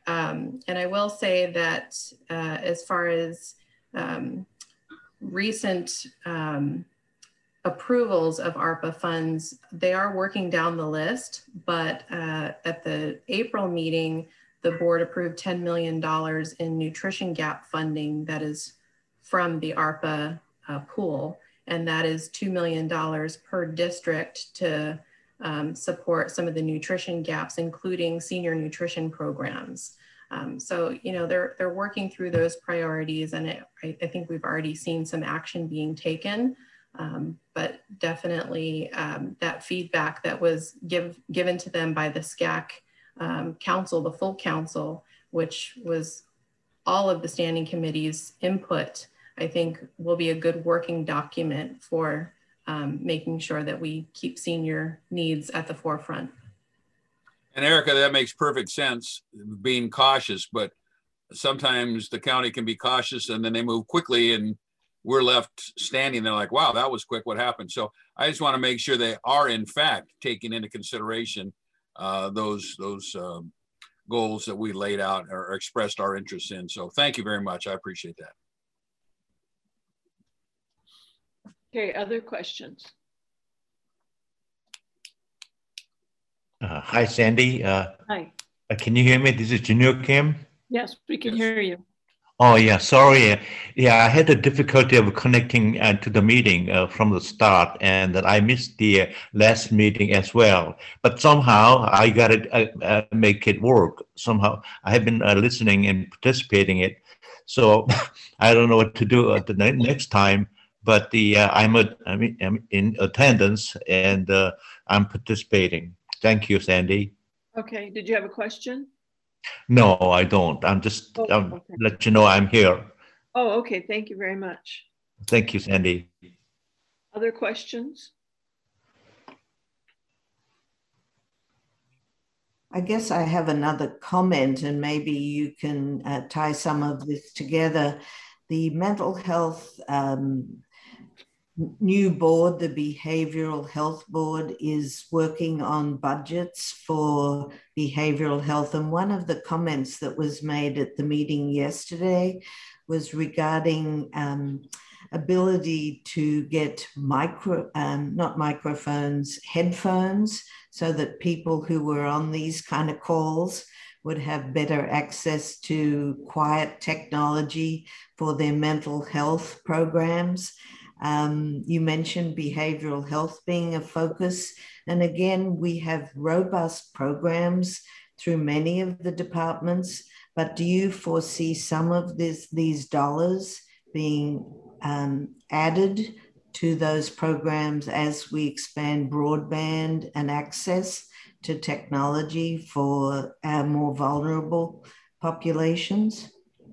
Um, and I will say that uh, as far as um, recent um, approvals of ARPA funds, they are working down the list, but uh, at the April meeting, the board approved ten million dollars in nutrition gap funding that is from the ARPA uh, pool. And that is two million dollars per district to um, support some of the nutrition gaps, including senior nutrition programs. Um, so, you know, they're, they're working through those priorities, and it, I, I think we've already seen some action being taken, um, but definitely um, that feedback that was give, given to them by the S C A C um, council, the full council, which was all of the standing committee's input, I think will be a good working document for um, making sure that we keep senior needs at the forefront. And Erica, that makes perfect sense, being cautious, but sometimes the county can be cautious and then they move quickly and we're left standing there like, wow, that was quick, what happened? So I just want to make sure they are in fact taking into consideration uh, those, those um, goals that we laid out or expressed our interest in. So thank you very much, I appreciate that. Okay, other questions? Uh, hi, Sandy. Uh, Hi. uh, can you hear me? This is Junior Kim. Yes, we can hear you. Oh, yeah, sorry. Yeah, I had the difficulty of connecting uh, to the meeting uh, from the start, and that I missed the uh, last meeting as well. But somehow I got to uh, uh, make it work. Somehow I have been uh, listening and participating in it. So I don't know what to do uh, the ne next time. But the uh, I'm, a, I mean, I'm in attendance and uh, I'm participating. Thank you, Sandy. Okay, did you have a question? No, I don't. I'm just Oh, um, okay. let you know I'm here. Oh, okay, thank you very much. Thank you, Sandy. Other questions? I guess I have another comment, and maybe you can uh, tie some of this together. The mental health um, new board, the Behavioral Health Board, is working on budgets for behavioral health. And one of the comments that was made at the meeting yesterday was regarding um, ability to get micro, um, not microphones, headphones, so that people who were on these kind of calls would have better access to quiet technology for their mental health programs. Um, you mentioned behavioral health being a focus. And again, we have robust programs through many of the departments, but do you foresee some of this, these dollars being um, added to those programs as we expand broadband and access to technology for our more vulnerable populations?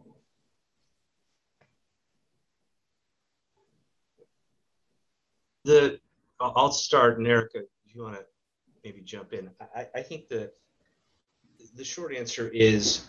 The I'll start, and Erica, if you want to maybe jump in. I, I think the the short answer is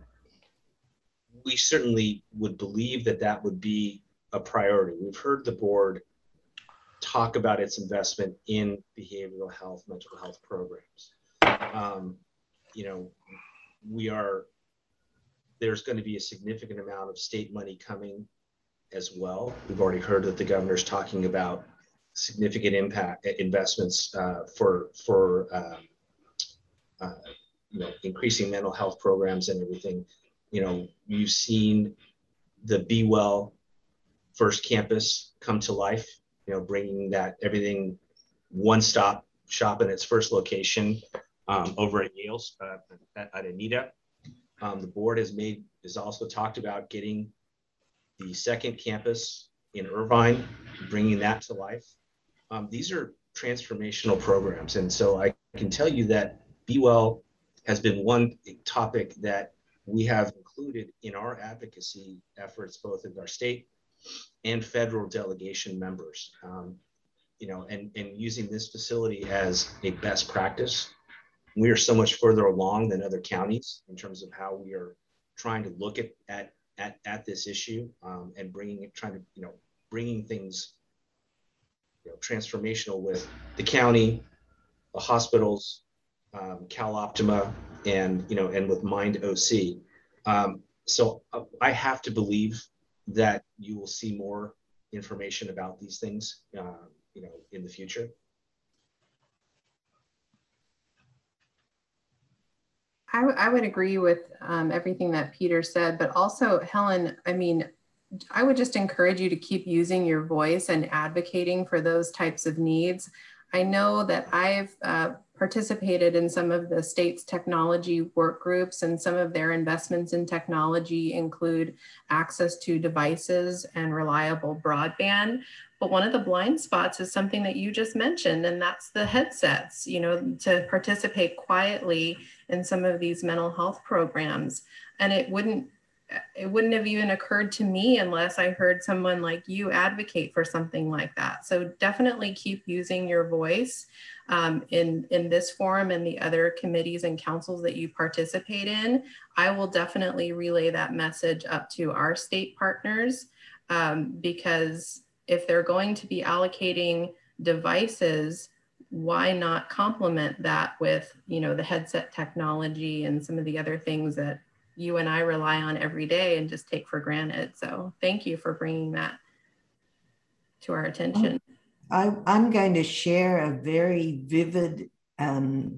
we certainly would believe that that would be a priority. We've heard the board talk about its investment in behavioral health, mental health programs. Um, you know, we are, there's going to be a significant amount of state money coming as well. We've already heard that the governor's talking about significant impact investments uh, for for um, uh, you know, increasing mental health programs and everything. You know, you've seen the Be Well first campus come to life. You know, bringing that everything one stop shop in its first location um, over at Yale's uh, at, at Anita. Um, the board has made has also talked about getting the second campus in Irvine, bringing that to life. Um, these are transformational programs. And so I can tell you that Be Well has been one topic that we have included in our advocacy efforts, both in our state and federal delegation members. Um, you know, and, and using this facility as a best practice. We are so much further along than other counties in terms of how we are trying to look at, at, at, at this issue um, and bringing it, trying to, you know, bringing things you know, transformational with the county, the hospitals, um, Cal Optima, and, you know, and with Mind O C. Um, so uh, I have to believe that you will see more information about these things, uh, you know, in the future. I, I would agree with um, everything that Peter said, but also Helen, I mean, I would just encourage you to keep using your voice and advocating for those types of needs. I know that I've uh, participated in some of the state's technology work groups, and some of their investments in technology include access to devices and reliable broadband. But one of the blind spots is something that you just mentioned, and that's the headsets, you know, to participate quietly in some of these mental health programs. And it wouldn't it wouldn't have even occurred to me unless I heard someone like you advocate for something like that. So definitely keep using your voice um, in, in this forum and the other committees and councils that you participate in. I will definitely relay that message up to our state partners um, because if they're going to be allocating devices, why not complement that with, you know, the headset technology and some of the other things that you and I rely on every day and just take for granted. So thank you for bringing that to our attention. I, I'm going to share a very vivid um,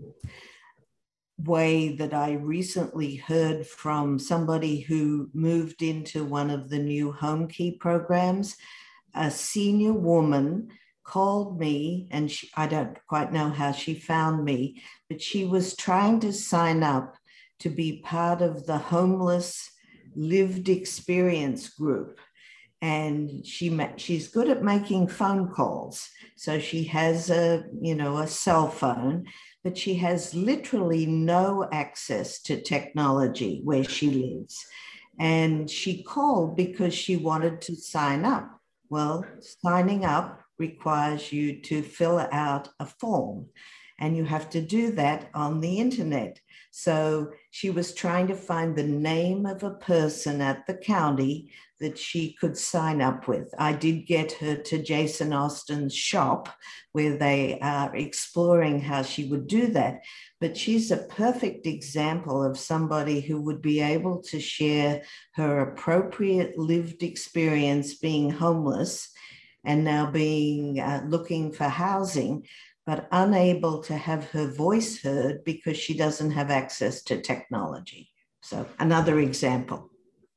way that I recently heard from somebody who moved into one of the new home key programs. A senior woman called me, and she, I don't quite know how she found me, but she was trying to sign up to be part of the homeless lived experience group. And she she's good at making phone calls. So she has a, you know, a cell phone, but she has literally no access to technology where she lives. And she called because she wanted to sign up. Well, signing up requires you to fill out a form, and you have to do that on the internet. So she was trying to find the name of a person at the county that she could sign up with. I did get her to Jason Austin's shop where they are exploring how she would do that. But she's a perfect example of somebody who would be able to share her appropriate lived experience being homeless and now being uh, looking for housing, but unable to have her voice heard because she doesn't have access to technology. So another example.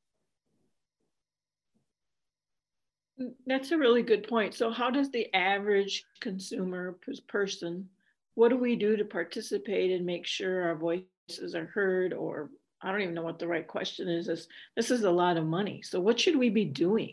That's a really good point. So how does the average consumer person, what do we do to participate and make sure our voices are heard? Or I don't even know what the right question is. This, this is a lot of money. So what should we be doing?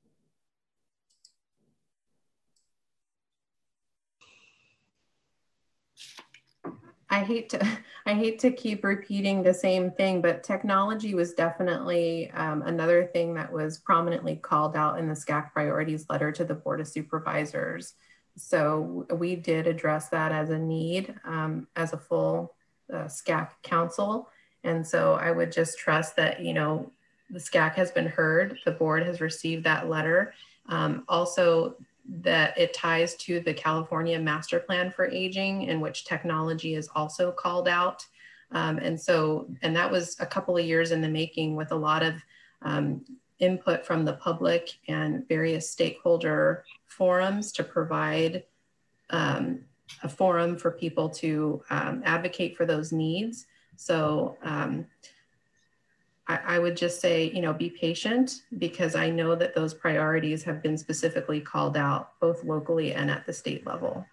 I hate to, I hate to keep repeating the same thing, but technology was definitely um, another thing that was prominently called out in the S C A C priorities letter to the Board of Supervisors. So we did address that as a need um, as a full uh, S C A C council. And so I would just trust that, you know, the S C A C has been heard, the board has received that letter. Um, also, that it ties to the California Master Plan for Aging, in which technology is also called out. Um, and so, and that was a couple of years in the making with a lot of um, input from the public and various stakeholder forums to provide um, a forum for people to um, advocate for those needs. So um, I, I would just say, you know, be patient, because I know that those priorities have been specifically called out both locally and at the state level.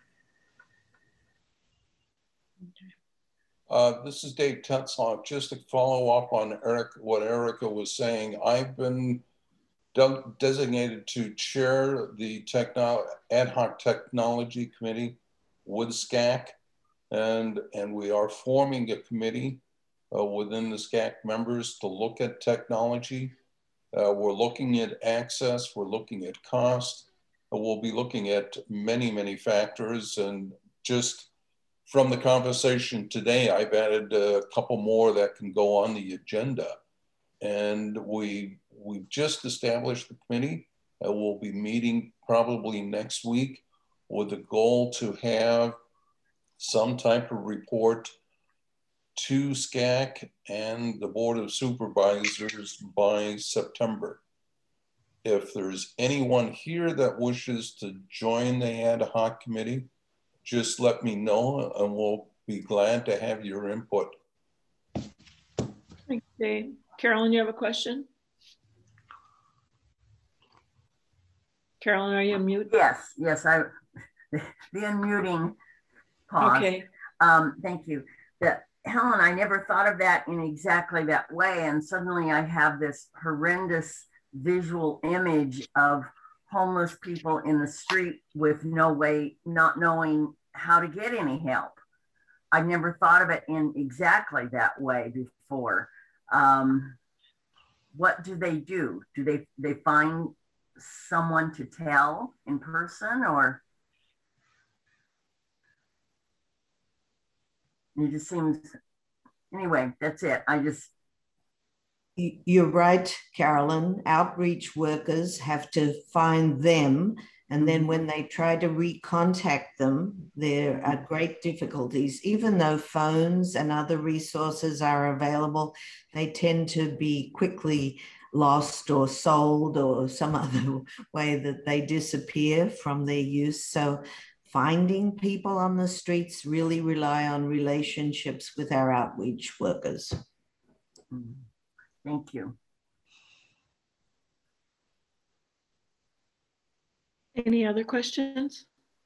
Uh, this is Dave Tetzloff. Just to follow up on Eric, what Erica was saying, I've been de designated to chair the techno ad hoc technology committee with S C A C, and, and we are forming a committee uh, within the S C A C members to look at technology. Uh, we're looking at access, we're looking at cost, uh, we'll be looking at many, many factors, and just from the conversation today, I've added a couple more that can go on the agenda. And we, we've just established the committee. Uh, we'll be meeting probably next week with the goal to have some type of report to S C A C and the Board of Supervisors by September. If there's anyone here that wishes to join the ad hoc committee, just let me know and we'll be glad to have your input. Thanks, Dave. Carolyn, you have a question? Carolyn, are you mute? Yes, yes, I, the, the unmuting pause. Okay. Um, thank you. The, Helen, I never thought of that in exactly that way. And suddenly I have this horrendous visual image of homeless people in the street with no way, not knowing how to get any help. I never thought of it in exactly that way before. Um, what do they do? Do they, they find someone to tell in person, or it just seems, anyway, that's it. I just. You're right, Carolyn. Outreach workers have to find them. And then when they try to recontact them, there are great difficulties. Even though phones and other resources are available, they tend to be quickly lost or sold or some other way that they disappear from their use. So finding people on the streets really rely on relationships with our outreach workers. Thank you. Any other questions?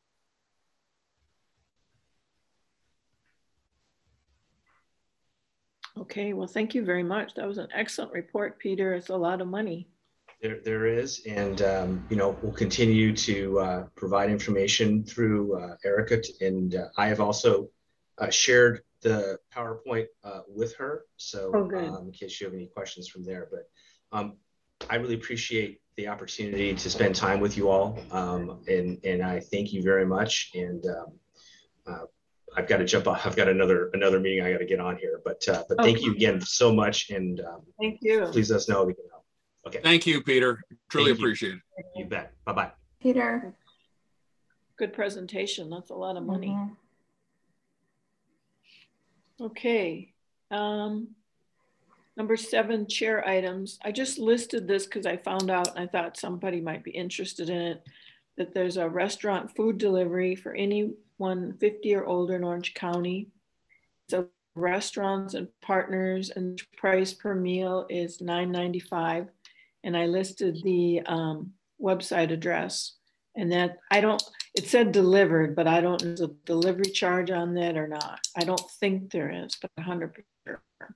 Okay, well, thank you very much. That was an excellent report, Peter. It's a lot of money. There, there is, and um, you know, we'll continue to uh, provide information through uh, Erica, and uh, I have also uh, shared the PowerPoint uh, with her, so oh, um, in case you have any questions from there. But um, I really appreciate the opportunity to spend time with you all, um, and and I thank you very much. And um, uh, I've got to jump off. I've got another another meeting I got to get on here. But uh, but thank okay. you again so much, and um, thank you. Please let us know if we can help. Okay. Thank you, Peter. Truly Thank appreciate you. it. You bet. Bye bye. Peter. Good presentation. That's a lot of money. Mm-hmm. Okay. Um, number seven, chair items. I just listed this because I found out and I thought somebody might be interested in it, that there's a restaurant food delivery for anyone fifty or older in Orange County. So restaurants and partners, and the price per meal is nine ninety-five. And I listed the um, website address, and that I don't, it said delivered, but I don't know if there's a delivery charge on that or not. I don't think there is, but one hundred percent sure.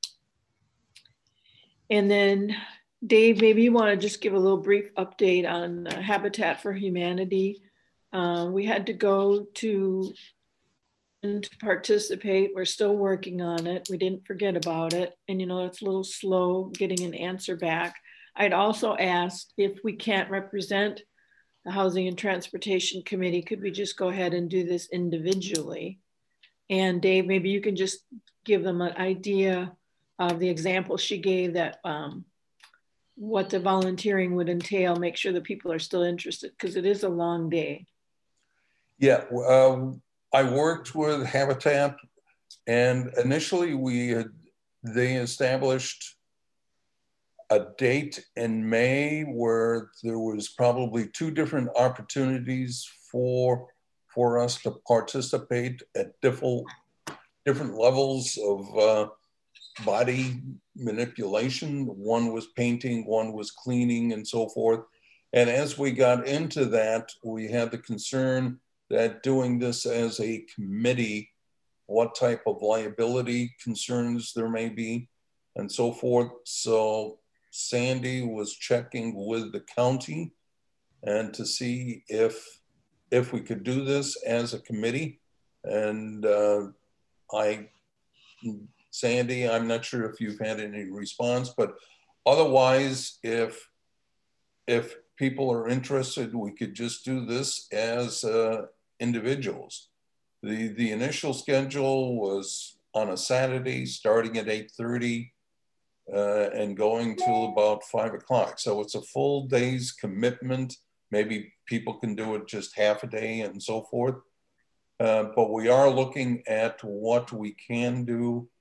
And then Dave, maybe you want to just give a little brief update on uh, Habitat for Humanity. Uh, we had to go to and to participate. We're still working on it. We didn't forget about it. And you know, it's a little slow getting an answer back. I'd also asked if we can't represent the Housing and Transportation Committee, could we just go ahead and do this individually? And Dave, maybe you can just give them an idea of the example she gave, that um, what the volunteering would entail, make sure that people are still interested, because it is a long day. Yeah, um, I worked with Habitat, and initially we had, they established a date in May where there was probably two different opportunities for, for us to participate at different, different levels of uh, body manipulation. One was painting, one was cleaning, and so forth. And as we got into that, we had the concern that doing this as a committee, what type of liability concerns there may be, and so forth. So Sandy was checking with the county and to see if if we could do this as a committee. And uh, I, Sandy, I'm not sure if you've had any response, but otherwise, if if people are interested, we could just do this as uh, individuals. The, the initial schedule was on a Saturday, starting at eight thirty uh, and going till about five o'clock. So it's a full day's commitment. Maybe people can do it just half a day and so forth. Uh, but we are looking at what we can do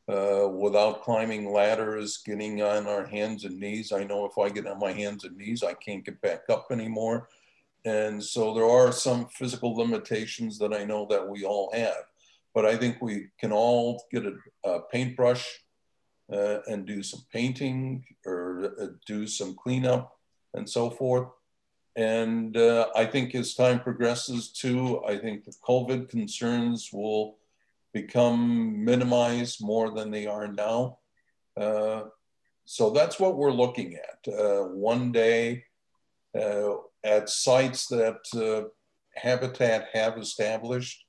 uh, without climbing ladders, getting on our hands and knees. I know if I get on my hands and knees, I can't get back up anymore. And so there are some physical limitations that I know that we all have. But I think we can all get a, a paintbrush uh, and do some painting or uh, do some cleanup and so forth. And uh, I think as time progresses too, I think the COVID concerns will become minimized more than they are now. Uh, so that's what we're looking at. Uh, one day uh, at sites that uh, Habitat have established.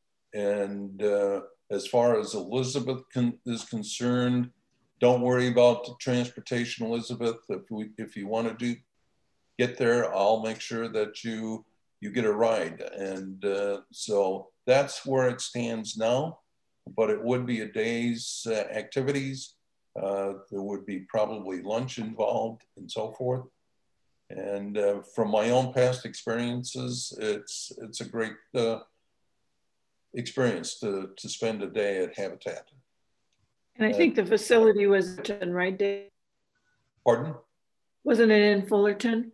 And uh, as far as Elizabeth con is concerned, don't worry about the transportation, Elizabeth. If we, if you want to do get there, I'll make sure that you you get a ride. And uh, so that's where it stands now. But it would be a day's uh, activities. Uh, there would be probably lunch involved and so forth. And uh, from my own past experiences, it's it's a great uh, experience to, to spend a day at Habitat. And I think the facility was in, right, Dave? Pardon? Wasn't it in Fullerton?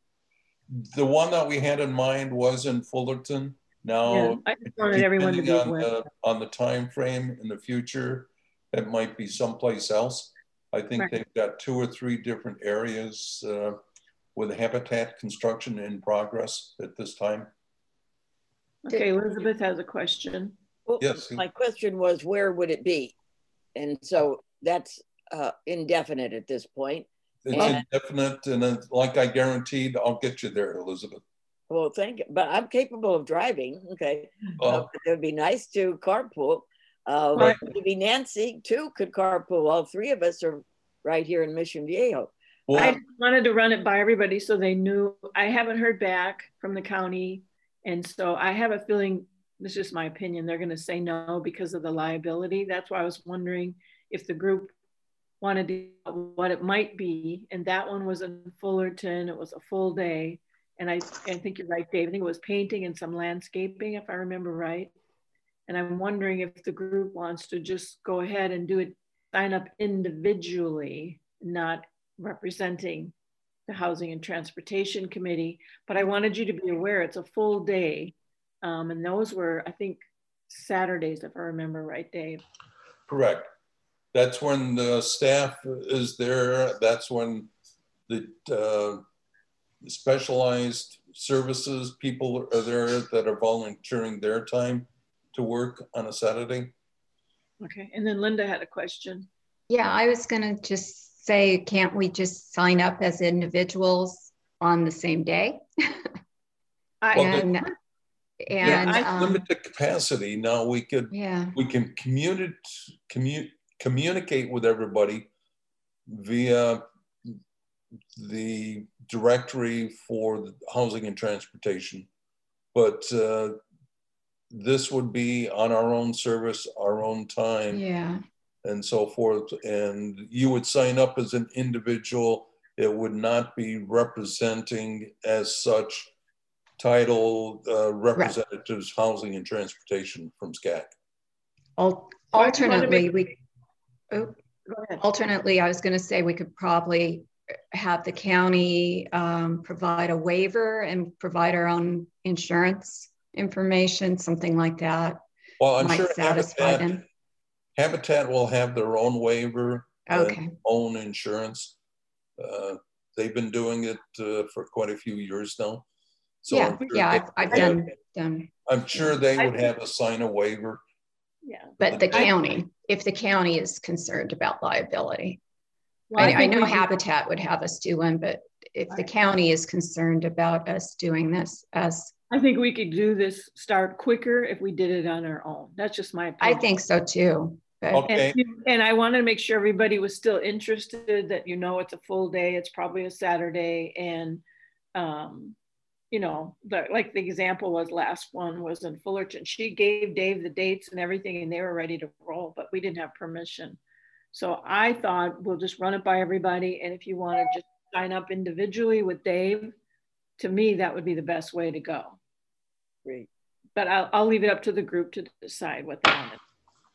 The one that we had in mind was in Fullerton. Now, yeah, I just wanted everyone to be on aware. the, on the time frame in the future, it might be someplace else. I think right. They've got two or three different areas uh, with Habitat construction in progress at this time. Okay, Elizabeth has a question. Well, yes. My question was, where would it be? And so that's uh, indefinite at this point. It's and, indefinite, and then, like I guaranteed, I'll get you there, Elizabeth. Well, thank you, but I'm capable of driving. Okay, oh. uh, it would be nice to carpool. Uh, right. Maybe Nancy too could carpool. All three of us are right here in Mission Viejo. Well, I wanted to run it by everybody so they knew. I haven't heard back from the county, and so I have a feeling, this is just my opinion, they're going to say no because of the liability. That's why I was wondering if the group wanted to know what it might be, and that one was in Fullerton. It was a full day, and I, I think you're right, Dave. I think it was painting and some landscaping, if I remember right. And I'm wondering if the group wants to just go ahead and do it, sign up individually, not representing the Housing and Transportation Committee. But I wanted you to be aware it's a full day, um, and those were, I think, Saturdays, if I remember right, Dave. Correct. That's when the staff is there. That's when the uh, specialized services people are there that are volunteering their time to work on a Saturday. Okay, and then Linda had a question. Yeah, I was gonna just say, can't we just sign up as individuals on the same day? I, well, and the, and yeah, um, limited capacity. Now we could, yeah, we can communicate, commu communicate with everybody via the directory for the housing and transportation, but uh, this would be on our own service, our own time, yeah, and so forth. And you would sign up as an individual. It would not be representing as such title uh, representatives, right. Housing and transportation from S C A C. Al alternately, we. Oh, alternately, I was going to say we could probably have the county um, provide a waiver and provide our own insurance information, something like that. Well, I'm might sure satisfy Habitat, them. Habitat will have their own waiver, okay, and own insurance. Uh, they've been doing it uh, for quite a few years now. So yeah, sure yeah, I've, I've have, done done. I'm sure yeah. they would have a sign a waiver. Yeah, but the county, if the county is concerned about liability, well, I, I, I know Habitat would have us do one, but if the county is concerned about us doing this as, I think we could do this, start quicker if we did it on our own. That's just my opinion. I think so too. But, okay. And, and I wanted to make sure everybody was still interested, that, you know, it's a full day, it's probably a Saturday, and um, you know, the, like the example was last one was in Fullerton. She gave Dave the dates and everything and they were ready to roll, but we didn't have permission. So I thought we'll just run it by everybody. And if you want to just sign up individually with Dave, to me, that would be the best way to go. Great. But I'll, I'll leave it up to the group to decide what they want.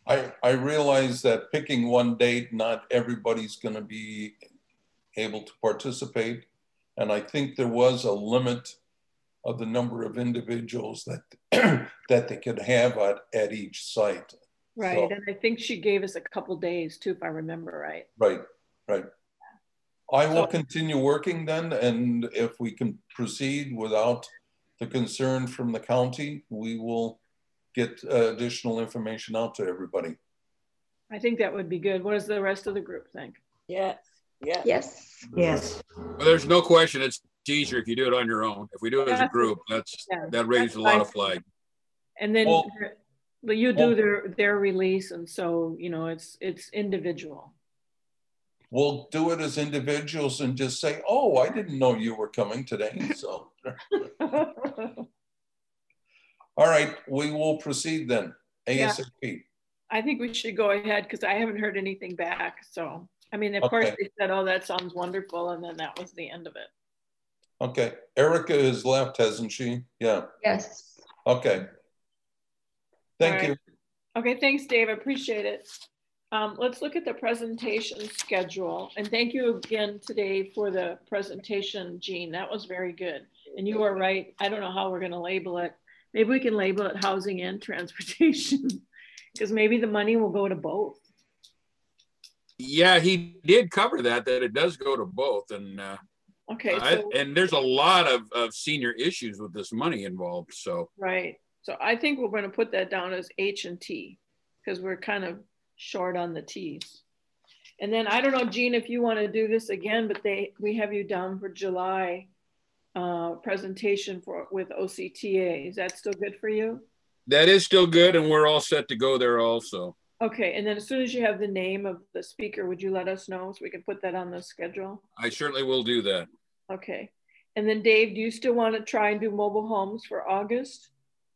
I, I realize that picking one date, not everybody's going to be able to participate. And I think there was a limit of the number of individuals that that they could have at, at each site. Right, So, and I think she gave us a couple days too, if I remember right. Right, right. I will So, continue working then, and if we can proceed without the concern from the county, we will get uh, additional information out to everybody. I think that would be good. What does the rest of the group think? Yes, yes. Yes. Yes. Well, there's no question it's easier if you do it on your own. If we do it as a group, that's Yeah, that raises that's a lot fine. of flags. And then Well- well, you do well- their their release, and so you know it's it's individual. We'll do it as individuals and just say, oh, I didn't know you were coming today. So, all right, we will proceed then, ASAP. I think we should go ahead because I haven't heard anything back. So, I mean, of course Okay. they said, oh, that sounds wonderful. And then that was the end of it. Okay, Erica has left, hasn't she? Yeah, Yes. okay. Thank All right. you. Okay, thanks, Dave. I appreciate it. Um, let's look at the presentation schedule. And thank you again today for the presentation, Jean. That was very good. And you are right. I don't know how we're going to label it. Maybe we can label it housing and transportation because maybe the money will go to both. Yeah, he did cover that, that it does go to both. And uh, Okay, I, so, and there's a lot of, of senior issues with this money involved. So right. So I think we're going to put that down as H and T because we're kind of short on the T's. And then I don't know, Jean, if you want to do this again, but they we have you down for July uh, presentation for with O C T A. Is that still good for you? that is still good. And we're all set to go there also. Okay, and then as soon as you have the name of the speaker, would you let us know so we can put that on the schedule? I certainly will do that. Okay. And then Dave, do you still want to try and do mobile homes for August?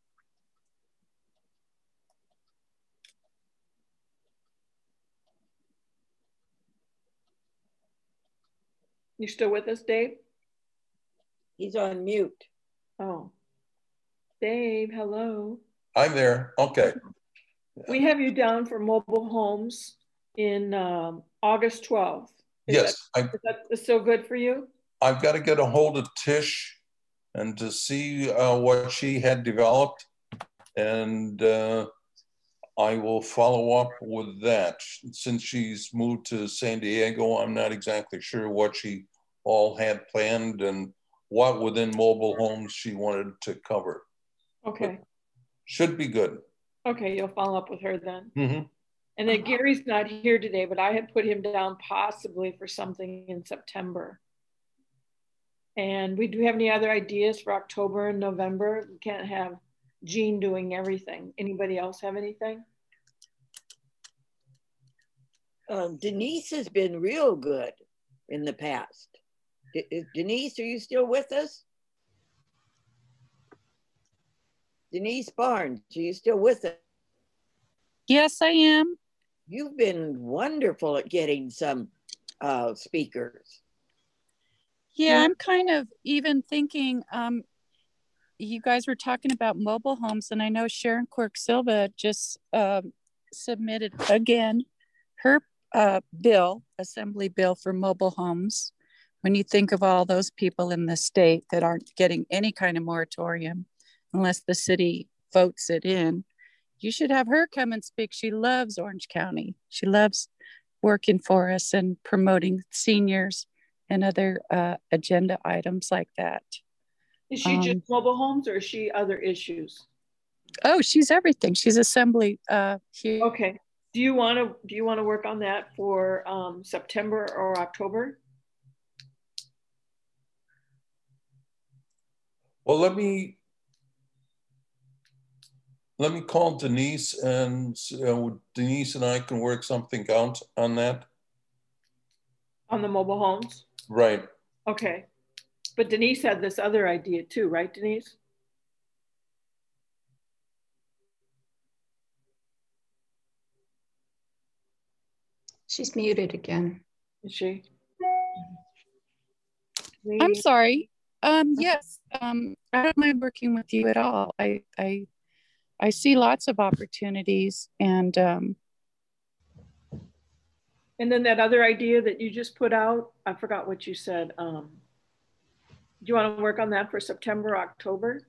You still with us, Dave? He's on mute. Oh, Dave, hello. I'm there. Okay. We have you down for mobile homes in um, August twelfth. Is Yes, I, that, is that still good for you? I've got to get a hold of Tish and to see uh, what she had developed. And uh, I will follow up with that. Since she's moved to San Diego, I'm not exactly sure what she all had planned and what within mobile homes she wanted to cover. Okay. But should be good. Okay, you'll follow up with her then. Mm-hmm. And then Gary's not here today, but I had put him down possibly for something in September. And we do have any other ideas for October and November? We can't have Jean doing everything. Anybody else have anything? Um, Denise has been real good in the past. D Denise, are you still with us? Denise Barnes, are you still with us? Yes, I am. You've been wonderful at getting some uh, speakers. Yeah, I'm kind of even thinking, um, you guys were talking about mobile homes, and I know Sharon Quirk Silva just um, submitted again her uh, bill, assembly bill for mobile homes. When you think of all those people in the state that aren't getting any kind of moratorium, unless the city votes it in, you should have her come and speak. She loves Orange County. She loves working for us and promoting seniors and other uh, agenda items like that. Is she Um, just mobile homes or is she other issues? Oh, she's everything. She's assembly uh, here. Okay. Do you want to do you want to work on that for um, September or October? Well, let me let me call Denise, and uh, Denise and I can work something out on that. On the mobile homes? Right. Okay. But Denise had this other idea too, right, Denise? She's muted again. Is she? I'm sorry. Um, yes, um, I don't mind working with you at all. I, I, I see lots of opportunities, and um, and then that other idea that you just put out, I forgot what you said. Um, do you want to work on that for September, October?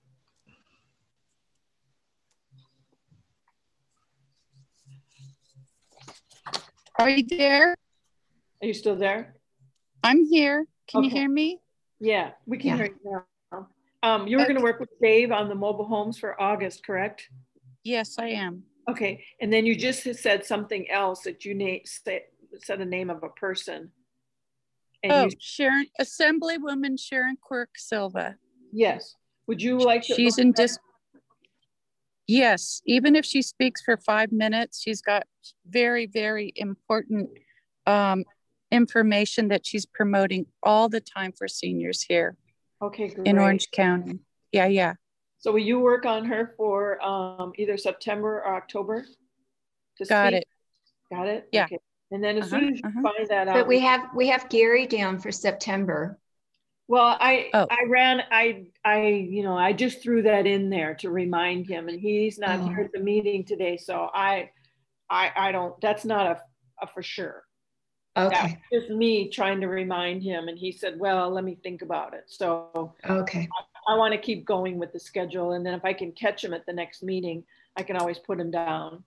Are you there? Are you still there? I'm here. Can Okay. you hear me? Yeah, we can Yeah. hear you now. Um, you were Okay. going to work with Dave on the mobile homes for August, correct? Yes, I am. Okay, and then you just said something else that you na- say, said the name of a person. And Oh, you, Sharon, Assemblywoman Sharon Quirk Silva. yes. Would you like to? She's in dis. Yes, even if she speaks for five minutes, she's got very, very important um, information that she's promoting all the time for seniors here. Okay, great. In Orange County. Yeah, yeah. So will you work on her for um, either September or October? To Got speak? it. Got it? Yeah. Okay. And then as Uh-huh, soon as you uh-huh. find that out. But we have we have Gary down for September. Well, I Oh. I ran I I you know I just threw that in there to remind him, and he's not Oh. here at the meeting today, so I I I don't. That's not a, a for sure. Okay. That's just me trying to remind him, and he said, "Well, let me think about it." So Okay. I, I want to keep going with the schedule, and then if I can catch him at the next meeting, I can always put him down.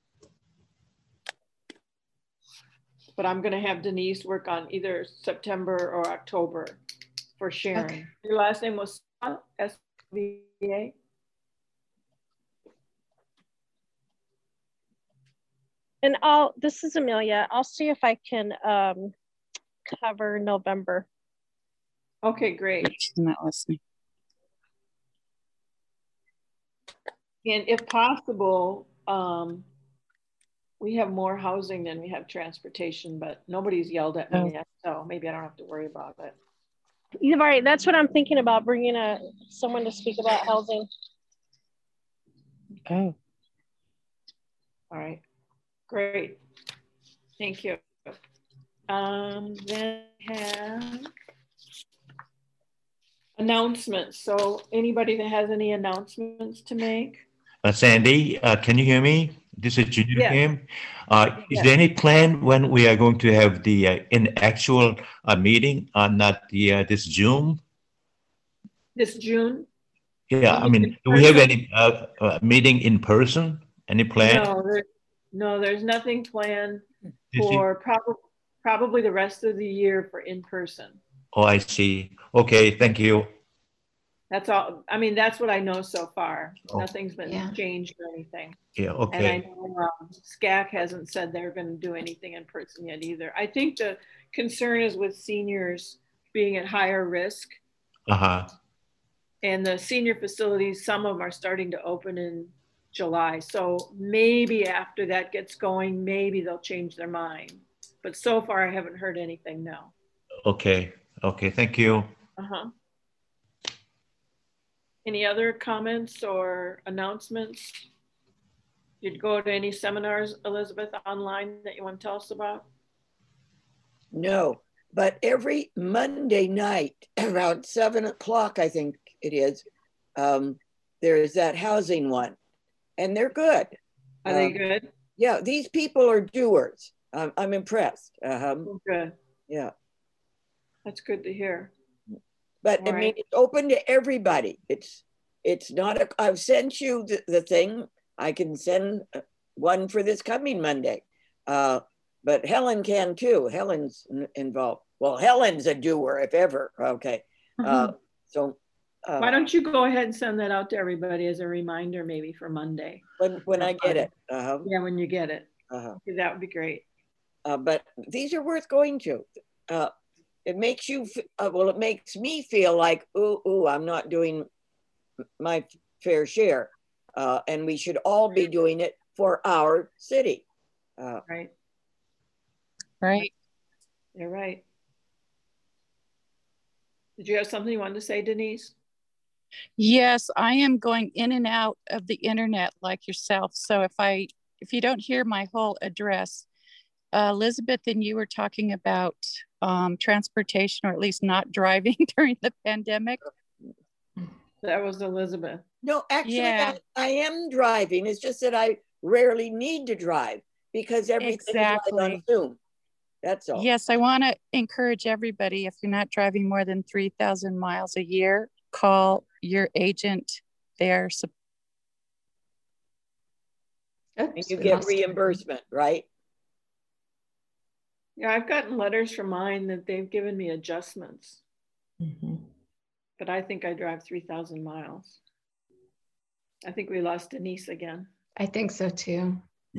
But I'm going to have Denise work on either September or October for Sharon. Okay. Your last name was S V A? And I'll, this is Amelia. I'll see if I can um, cover November. Okay, great. She's not listening. And if possible, um, we have more housing than we have transportation, but nobody's yelled at me Oh. yet, so maybe I don't have to worry about it. You're right. That's what I'm thinking about, bringing a someone to speak about housing. Oh. All right, great. Thank you. Um, then we have announcements. So anybody that has any announcements to make? Uh, Sandy, uh, can you hear me? This is Junior Yes. Kim. Uh, is Yes. there any plan when we are going to have the uh, in actual uh, meeting, uh, not the uh, this Zoom? This June? Yeah, I You mean mean, in do we have person? any uh, uh, meeting in person? Any plan? No, there, no, there's nothing planned This year? for probably probably the rest of the year for in person. Oh, I see. Okay, thank you. That's all. I mean, that's what I know so far. Oh. Nothing's been Yeah. changed or anything. Yeah, And I okay. know um, SCAC hasn't said they're going to do anything in person yet either. I think the concern is with seniors being at higher risk, Uh-huh. and the senior facilities, some of them are starting to open in July. So maybe after that gets going, maybe they'll change their mind. But so far, I haven't heard anything, no. Okay, okay, thank you. Uh-huh. Any other comments or announcements? Did you go to any seminars, Elizabeth, online that you want to tell us about? No, but every Monday night around seven o'clock, I think it is, um, there is that housing one, and they're good. Are they Um, good? Yeah, these people are doers. I'm, I'm impressed. Um, Oh, good. yeah, That's good to hear. but All I mean, right. it's open to everybody. It's it's not a. I've sent you the, the thing. I can send one for this coming Monday, uh, but Helen can too. Helen's n- involved. Well, Helen's a doer if ever. Okay, uh, Mhm. so. Uh, Why don't you go ahead and send that out to everybody as a reminder, maybe for Monday? when when I get it? Uh-huh. Yeah, when you get it. Uh-huh. That would be great. Uh, but these are worth going to. Uh, it makes you, f- uh, well, it makes me feel like, ooh, ooh, I'm not doing my fair share. Uh, and we should all be doing it for our city. Uh, Right. Right. You're right. Did you have something you wanted to say, Denise? Yes, I am going in and out of the internet like yourself. So if I, if you don't hear my whole address, uh, Elizabeth and you were talking about um, transportation, or at least not driving during the pandemic. That was Elizabeth. No, actually, Yeah. I, I am driving. It's just that I rarely need to drive because everything is Exactly. right on Zoom. That's all. Yes, I want to encourage everybody, if you're not driving more than three thousand miles a year, call your agent. They're And you get reimbursement, right? Yeah, I've gotten letters from mine that they've given me adjustments. Mm-hmm. But I think I drive three thousand miles. I think we lost Denise again. I think so too.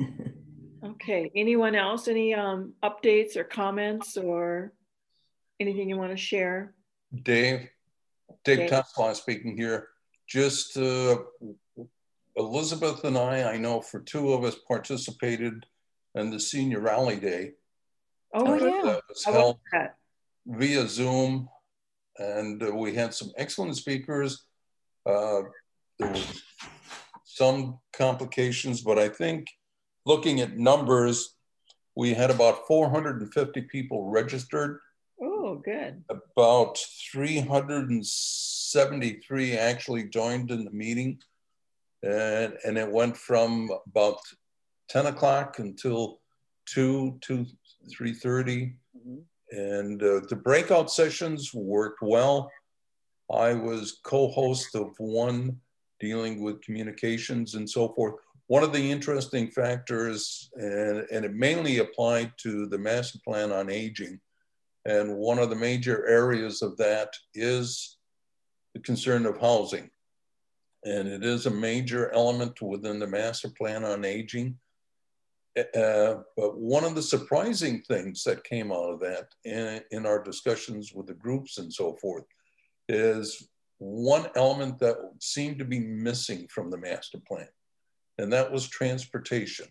Okay, anyone else? Any um, updates or comments or anything you want to share? Dave, Dave Dave. Tesla speaking here. Just uh, Elizabeth and I, I know for two of us participated in the Senior Rally Day. Oh, uh, yeah. That was How was held that? via Zoom, and uh, we had some excellent speakers. Uh, there was some complications, but I think looking at numbers, we had about four hundred fifty people registered. Oh, good. About three hundred seventy-three actually joined in the meeting. And, and it went from about ten o'clock until two, two, three thirty. Mm-hmm. And uh, the breakout sessions worked well. I was co-host of one dealing with communications and so forth. One of the interesting factors, and, and it mainly applied to the master plan on aging, and one of the major areas of that is the concern of housing. And it is a major element within the master plan on aging. Uh, but one of the surprising things that came out of that in, in our discussions with the groups and so forth is one element that seemed to be missing from the master plan, and that was transportation.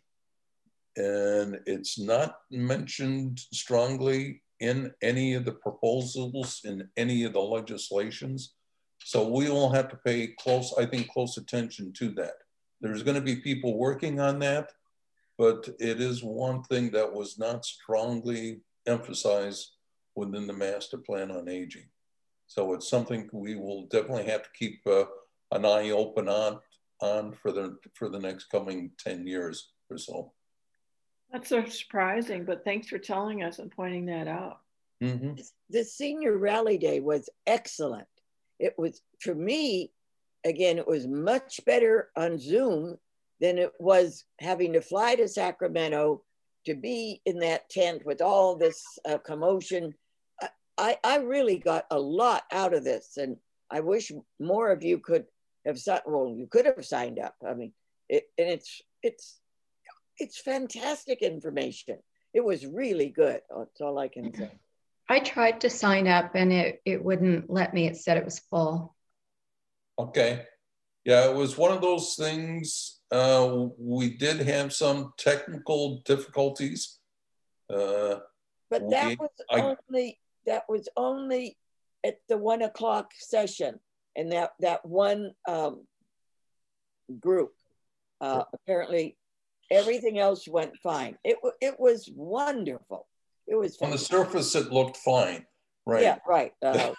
And it's not mentioned strongly in any of the proposals, in any of the legislations. So we will have to pay close, I think, close attention to that. There's going to be people working on that, but it is one thing that was not strongly emphasized within the master plan on aging. So it's something we will definitely have to keep uh, an eye open on, on for the, for the next coming ten years or so. That's so surprising, but thanks for telling us and pointing that out. Mm-hmm. The Senior Rally Day was excellent. It was, for me, again, it was much better on Zoom than it was having to fly to Sacramento to be in that tent with all this uh, commotion. I, I really got a lot out of this, and I wish more of you could have, well, you could have signed up. I mean, it, and it's, it's, it's fantastic information. It was really good. That's all I can say. I tried to sign up and it, it wouldn't let me. It said it was full. Okay. Yeah, it was one of those things. Uh, we did have some technical difficulties. Uh, but that we, was I, only, that was only at the one o'clock session, and that, that one um, group. Uh, apparently everything else went fine. It, it was wonderful. It was on the surface, it looked fine, right? Yeah, right. Uh,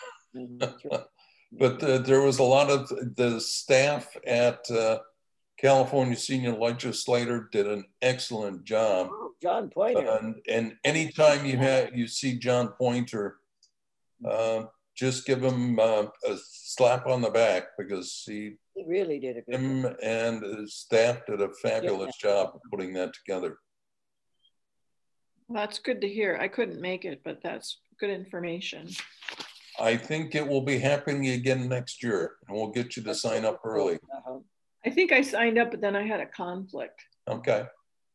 but uh, there was a lot of the staff at uh, California Senior Legislator did an excellent job. Oh, John Pointer. And, and anytime you have you see John Pointer, uh, just give him uh, a slap on the back, because he, he really did a good him job. And his staff did a fabulous yeah. job of putting that together. Well, that's good to hear. I couldn't make it, but that's good information. I think it will be happening again next year, and we'll get you to sign up early. Uh-huh. I think I signed up, but then I had a conflict. Okay.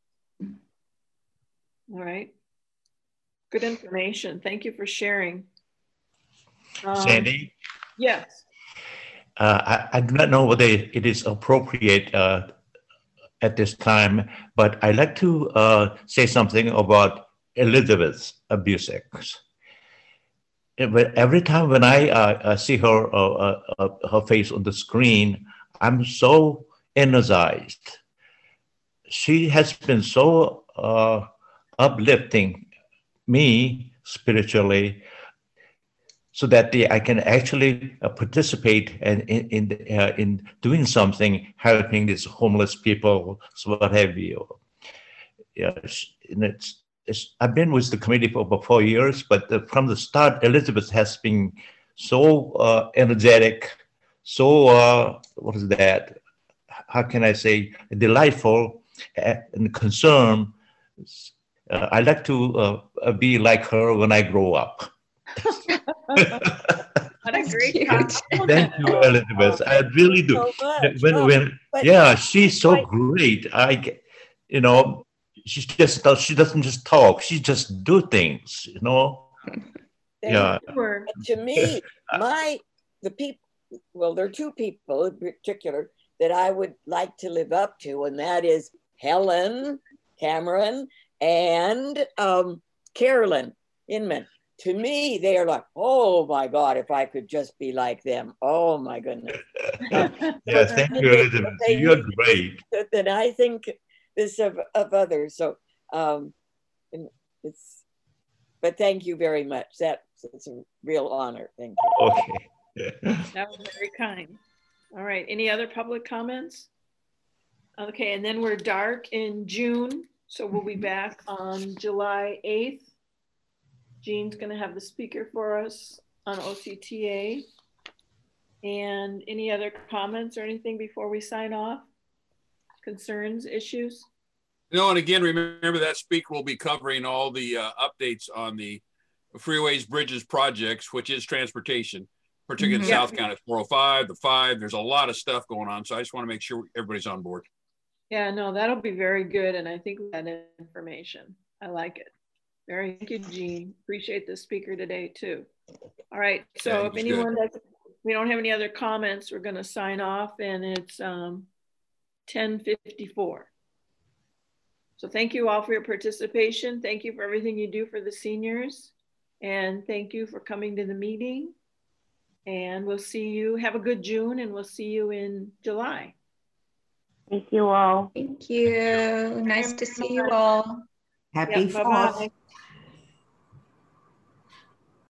All right. Good information. Thank you for sharing. Um, Sandy? Yes. Uh, I, I do not know whether it is appropriate uh, at this time, but I'd like to uh, say something about Elizabeth Busek. Every time when I uh, see her uh, uh, her face on the screen, I'm so energized. She has been so uh, uplifting me spiritually. so that they, I can actually uh, participate in in in, uh, in doing something, helping these homeless people, so what have you. Yes, and it's, it's I've been with the committee for about four years, but the, from the start, Elizabeth has been so uh, energetic, so uh, what is that? How can I say, delightful and concerned. Uh, I like to uh, be like her when I grow up. What a great compliment. Thank you, Elizabeth. I really do. So when, oh, when, but, yeah, she's so but, great. I, you know, she just does. She doesn't just talk. She just do things. You know. Yeah. You. To me, my the people. Well, there are two people in particular that I would like to live up to, and that is Helen Cameron and um, Carolyn Inman. To me, they are like, oh my God, if I could just be like them. Oh my goodness. Uh, yeah, thank you, Elizabeth. You're great. Then I think this of, of others. So um, it's, but thank you very much. That, it's a real honor. Thank you. Okay. That was very kind. All right, any other public comments? Okay, and then we're dark in June. So we'll be back on July eighth. Jean's gonna have the speaker for us on O C T A. And any other comments or anything before we sign off? Concerns, issues? No, and again, remember that speaker will be covering all the uh, updates on the freeways, bridges, projects, which is transportation, particularly Mm-hmm. in South County, four oh five, the five, there's a lot of stuff going on. So I just want to make sure everybody's on board. Yeah, no, that'll be very good. And I think that information, I like it. Very, thank you, Jean. Appreciate the speaker today too. All right, so Yeah, if he's anyone good. does, we don't have any other comments, we're gonna sign off, and it's um, ten fifty-four. So thank you all for your participation. Thank you for everything you do for the seniors. And thank you for coming to the meeting. And we'll see you, have a good June, and we'll see you in July. Thank you all. Thank you. Nice to see you all. Happy Yeah, bye-bye. Fourth.